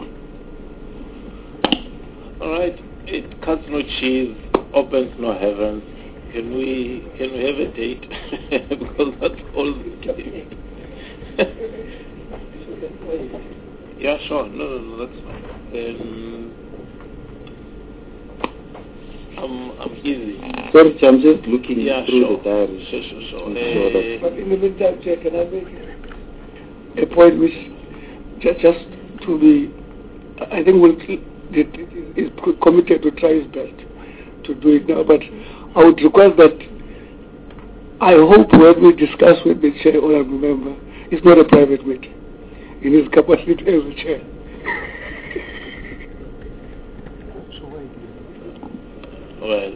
All right, it cuts no cheese, opens no heaven. Can we can we have a date? Because that's all the game. Yeah, sure. No, no, no, that's fine. Um, I'm, I'm easy. Sorry, I'm just looking yeah, through sure. the diary. Sure, sure, sure. Uh, but in the meantime, Chair, can I make a point which just, just to be, I think will is committed to try his best to do it now, but I would request that I hope when we discuss with the Chair or I remember, it's not a private meeting. In his capacity as the Chair. Well,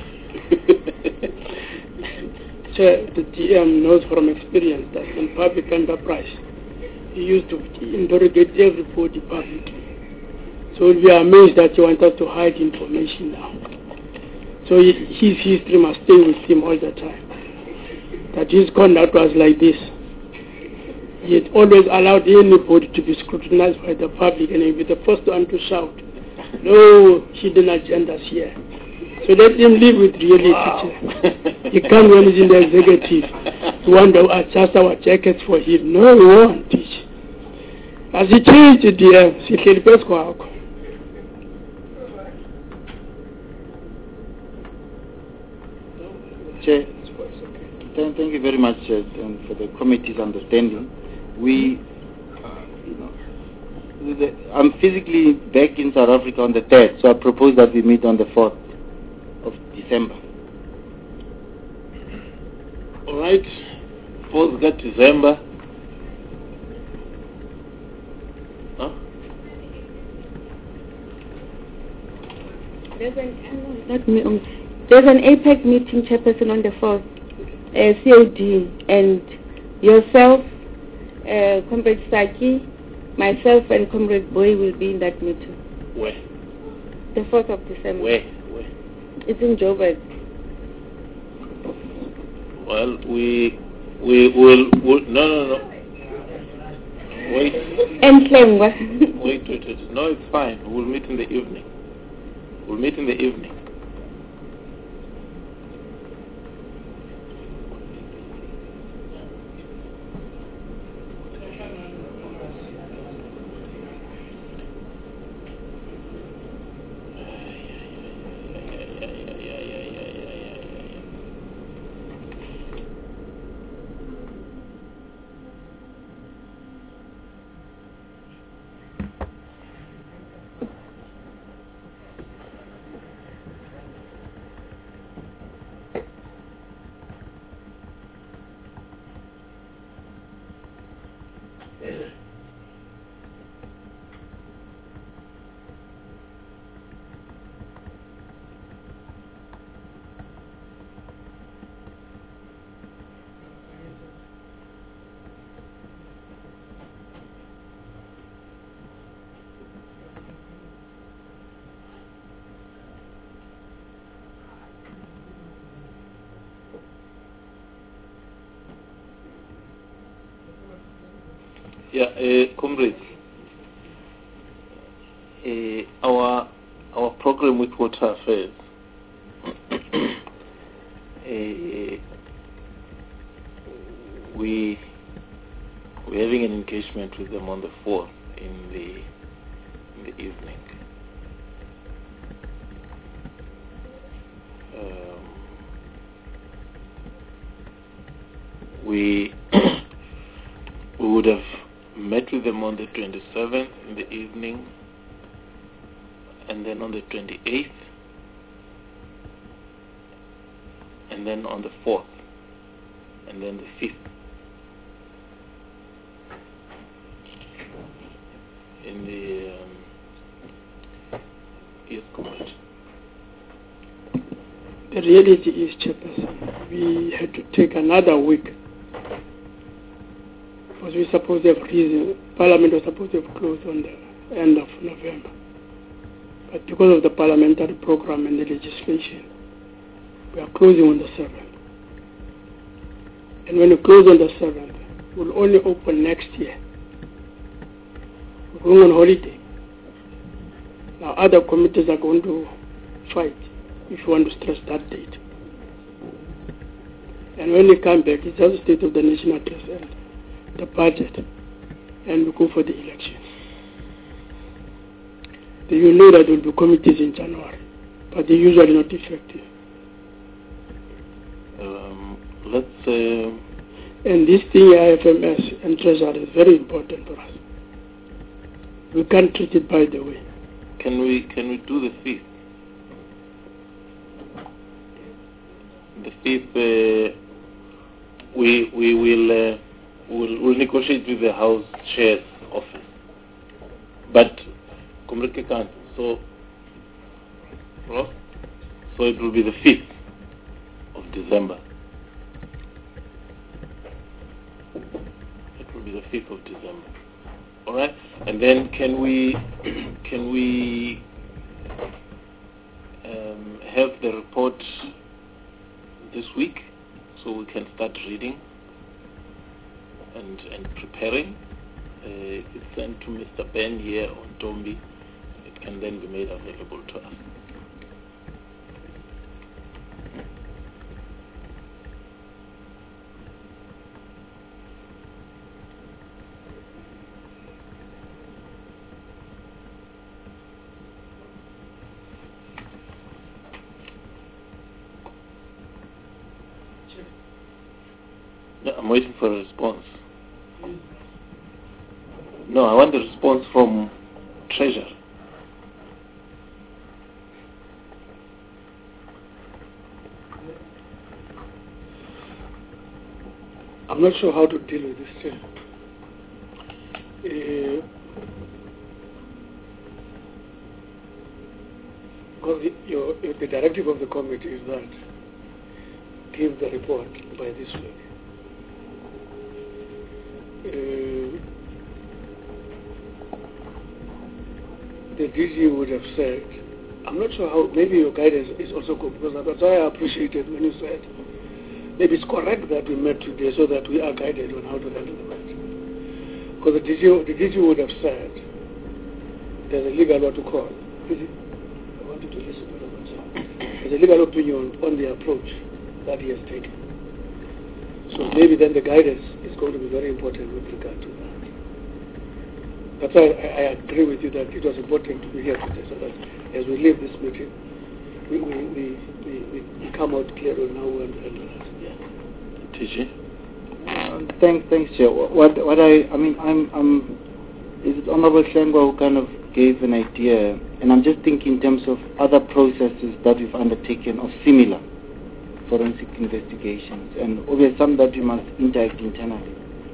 Chair, the G M knows from experience that in public enterprise, he used to interrogate everybody publicly. So we'll be amazed that he wanted to hide information now. So his history must stay with him all the time. That his conduct was like this. He had always allowed anybody to be scrutinized by the public, and he'd be the first one to shout, no hidden agendas here. So let him live with reality. Wow. He can't, when he's in the executive, to want to adjust our jackets for him. No, we won't teach. As he changed the sihleli phezu kwakho. Chair, thank, thank you very much uh, um, for the committee's understanding. We, uh, you know, the, I'm physically back in South Africa on the third, so I propose that we meet on the fourth of December. All right, fourth of December. Huh? There's an, not me, um, there's an APEC meeting, Chairperson, on the fourth, uh, C O D, and yourself, uh, Comrade Saki, myself, and Comrade Boy will be in that meeting. Where? The fourth of December. Where? Where? It's in Joburg. Well, we we will we'll, no no no. Wait. And Klengwa. wait, wait, wait. No, it's fine. We'll meet in the evening. We'll meet in the evening. Yeah, uh, comrades, uh, our our program with Water Affairs, uh, we we're having an engagement with them on the fourth in the in the evening. Um, we we would have met with them on the twenty-seventh in the evening, and then on the twenty-eighth, and then on the fourth, and then the fifth. In the um, yes, comrade. The reality is, Chairperson, we had to take another week. Because we supposed to have reason, Parliament was supposed to have closed on the end of November. But because of the parliamentary program and the legislation, we are closing on the seventh. And when we close on the seventh, we'll only open next year. We're going on holiday. Now other committees are going to fight if you want to stress that date. And when we come back, it's just the State of the Nation address and the budget, and we go for the election. You know that there will be committees in January, but they're usually not effective. Um, let's. Uh, and this thing, I F M S and Treasury, is very important for us. We can't treat it by the way. Can we can we do the fifth? The fifth, uh, we we will. Uh, We'll, we'll negotiate with the House Chair's office. But, Comrade Kekan, so, Ross, so it will be the fifth of December. It will be the fifth of December. All right? And then can we, can we um, have the report this week so we can start reading and and preparing? Uh, if it's sent to Mister Ben here on Tombi, it can then be made available to us. No, I'm waiting for a response. No, I want a response from Treasury. I'm not sure how to deal with this. Uh, because the, your, your, the directive of the committee is that give the report by this week. Uh, the D G would have said, I'm not sure how, maybe your guidance is also good, because that's why I appreciated when you said, maybe it's correct that we met today so that we are guided on how to handle the matter. Because the D G, the D G would have said, there's a legal what to call. I want you to listen to what I'm saying. There's a legal opinion on the approach that he has taken. So maybe then the guidance is going to be very important with regard to that. That's why I, I agree with you that it was important to be here today, so that as we leave this meeting, we we, we, we, we come out clear on how we want to handle that. Yeah. T G? Uh, thanks, thanks, Chair. What, what I, I mean, I'm, I'm, is it Honorable Hlengwa who kind of gave an idea, and I'm just thinking in terms of other processes that we've undertaken of similar forensic investigations, and obviously some that we must interact internally.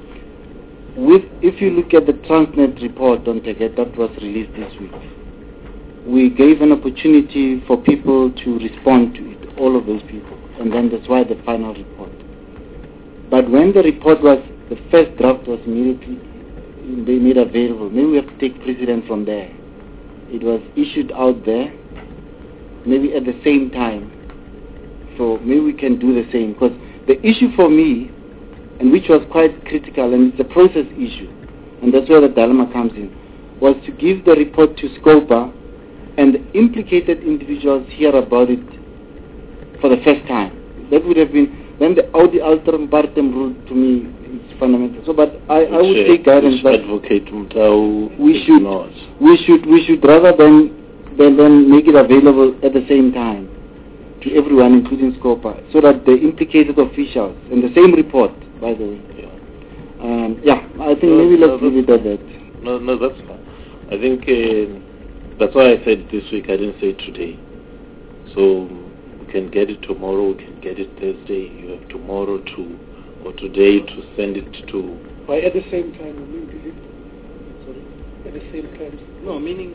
With, if you look at the Transnet report on Tegeta that was released this week, we gave an opportunity for people to respond to it, all of those people, and then that's why the final report. But when the report was, the first draft was immediately they made available, maybe we have to take precedent from there. It was issued out there, maybe at the same time. So maybe we can do the same, because the issue for me, and which was quite critical, and it's a process issue, and that's where the dilemma comes in, was to give the report to SCOPA and the implicated individuals hear about it for the first time. That would have been, then the audi alterum partem rule to me is fundamental. So, but I, I would take guidance that Advocate Mutau we should, we should, we should rather than, than, than make it available at the same time to everyone, including SCOPA, so that the implicated officials, and the same report, by the way. Yeah, um, yeah I think no, maybe no, let's leave it at that. No, no, that's fine. I think uh, that's why I said this week, I didn't say today. So we can get it tomorrow, we can get it Thursday, you have tomorrow to, or today to send it to... Why at the same time, I mean, did it? Sorry? At the same time? No, meaning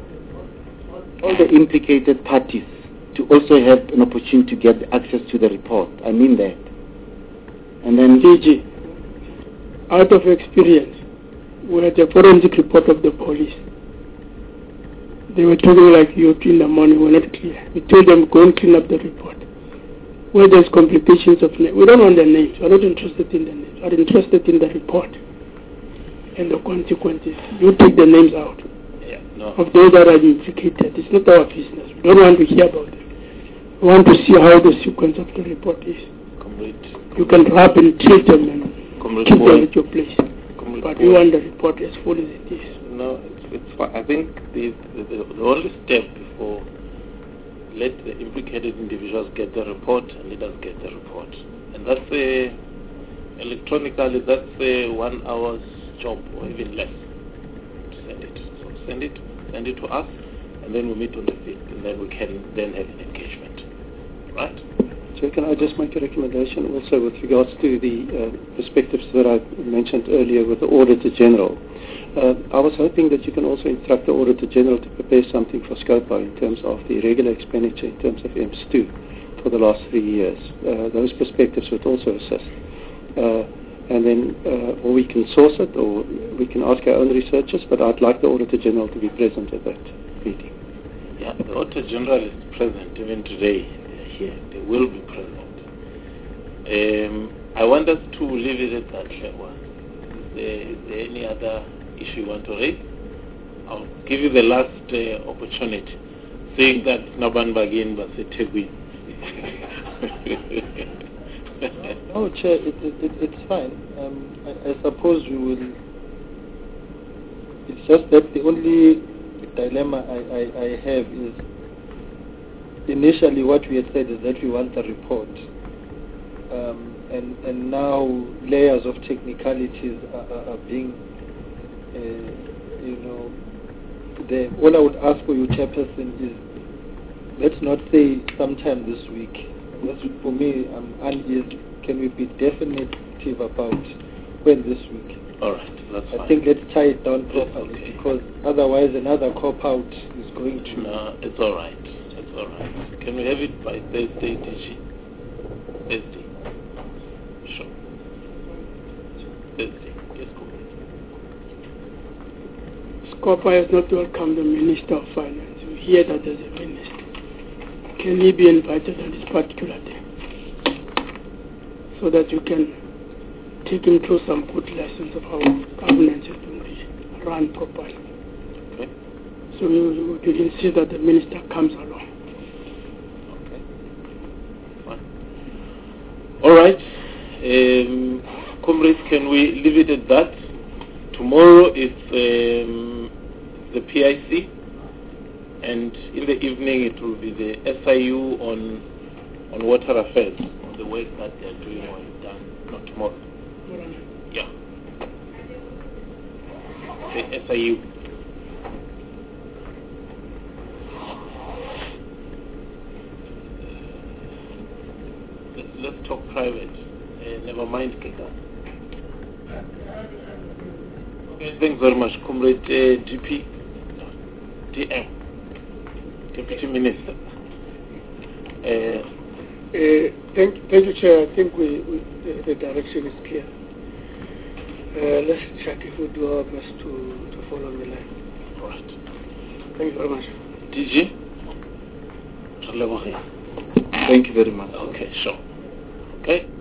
all the implicated parties to also have an opportunity to get access to the report. I mean that. And then D G, out of experience, we had a forensic report of the police. They were talking like you in the morning, we're not clear. We told them, go and clean up the report. Where there's complications of names, we don't want the names, we're not interested in the names, we're interested in the report and the consequences. You take the names out yeah, no. of those that are implicated. It's not our business. We don't want to hear about it. We want to see how the sequence of the report is. Complete. You can wrap and treat them and Complete keep point. them at your place. Complete But point. we want the report as full as it is. No, it's, it's fine. I think the, the, the only step before let the implicated individuals get the report and let us get the report. And that's a, electronically, that's a one hour's job or even less to send it. So send it, send it to us, and then we meet on the fifth, and then we can then have an engagement. Right? So can I just make a recommendation also with regards to the uh, perspectives that I mentioned earlier with the Auditor General? Uh, I was hoping that you can also instruct the Auditor General to prepare something for SCOPA in terms of the regular expenditure in terms of E M S two for the last three years. Uh, those perspectives would also assist. Uh, and then uh, or we can source it or we can ask our own researchers, but I'd like the Auditor General to be present at that meeting. Yeah, the Auditor General is present even today. Here, they will be present. Um, I want us to leave it at that level. Is there, is there any other issue you want to raise? I'll give you the last uh, opportunity, saying that Naban Bagin was a Tegui. No, Chair, it, it, it, it's fine. Um, I, I suppose we will. It's just that the only dilemma I, I, I have is initially what we had said is that we want a report. Um, and and now layers of technicalities are, are, are being, uh, you know, there. All I would ask for you, Chairperson, is let's not say sometime this week. That's, for me, I'm uneasy. Can we be definitive about when this week? All right, that's I fine. think let's tie it down properly, Okay. because otherwise another cop out is going to. No, it's all right. It's all right. Can we have it by Thursday, D G? Thursday. Sure. Thursday. Yes, go ahead. SCOPA has not welcomed the Minister of Finance. We hear that there's a minister. Can he be invited on this particular day so that you can take him through some good lessons of how governance is to be run properly? Okay. So we will insist that the minister comes along. Okay. Fine. All right. Um, comrades, can we leave it at that? Tomorrow is um, the P I C, and in the evening it will be the S I U on on water affairs, on the work that they are doing or have done. Not tomorrow. Yeah. The S I U. Let's, let's talk private. Uh, never mind, Keka. Okay, thanks very much, Comrade uh, D P. D M. Deputy Minister. Uh, Uh, thank, thank you, Chair. I think we, we the, the direction is clear. Uh, let's check if we do our best to, to follow the line. all right. Thank you very much. D G? Thank you very much. Okay, sure. Okay.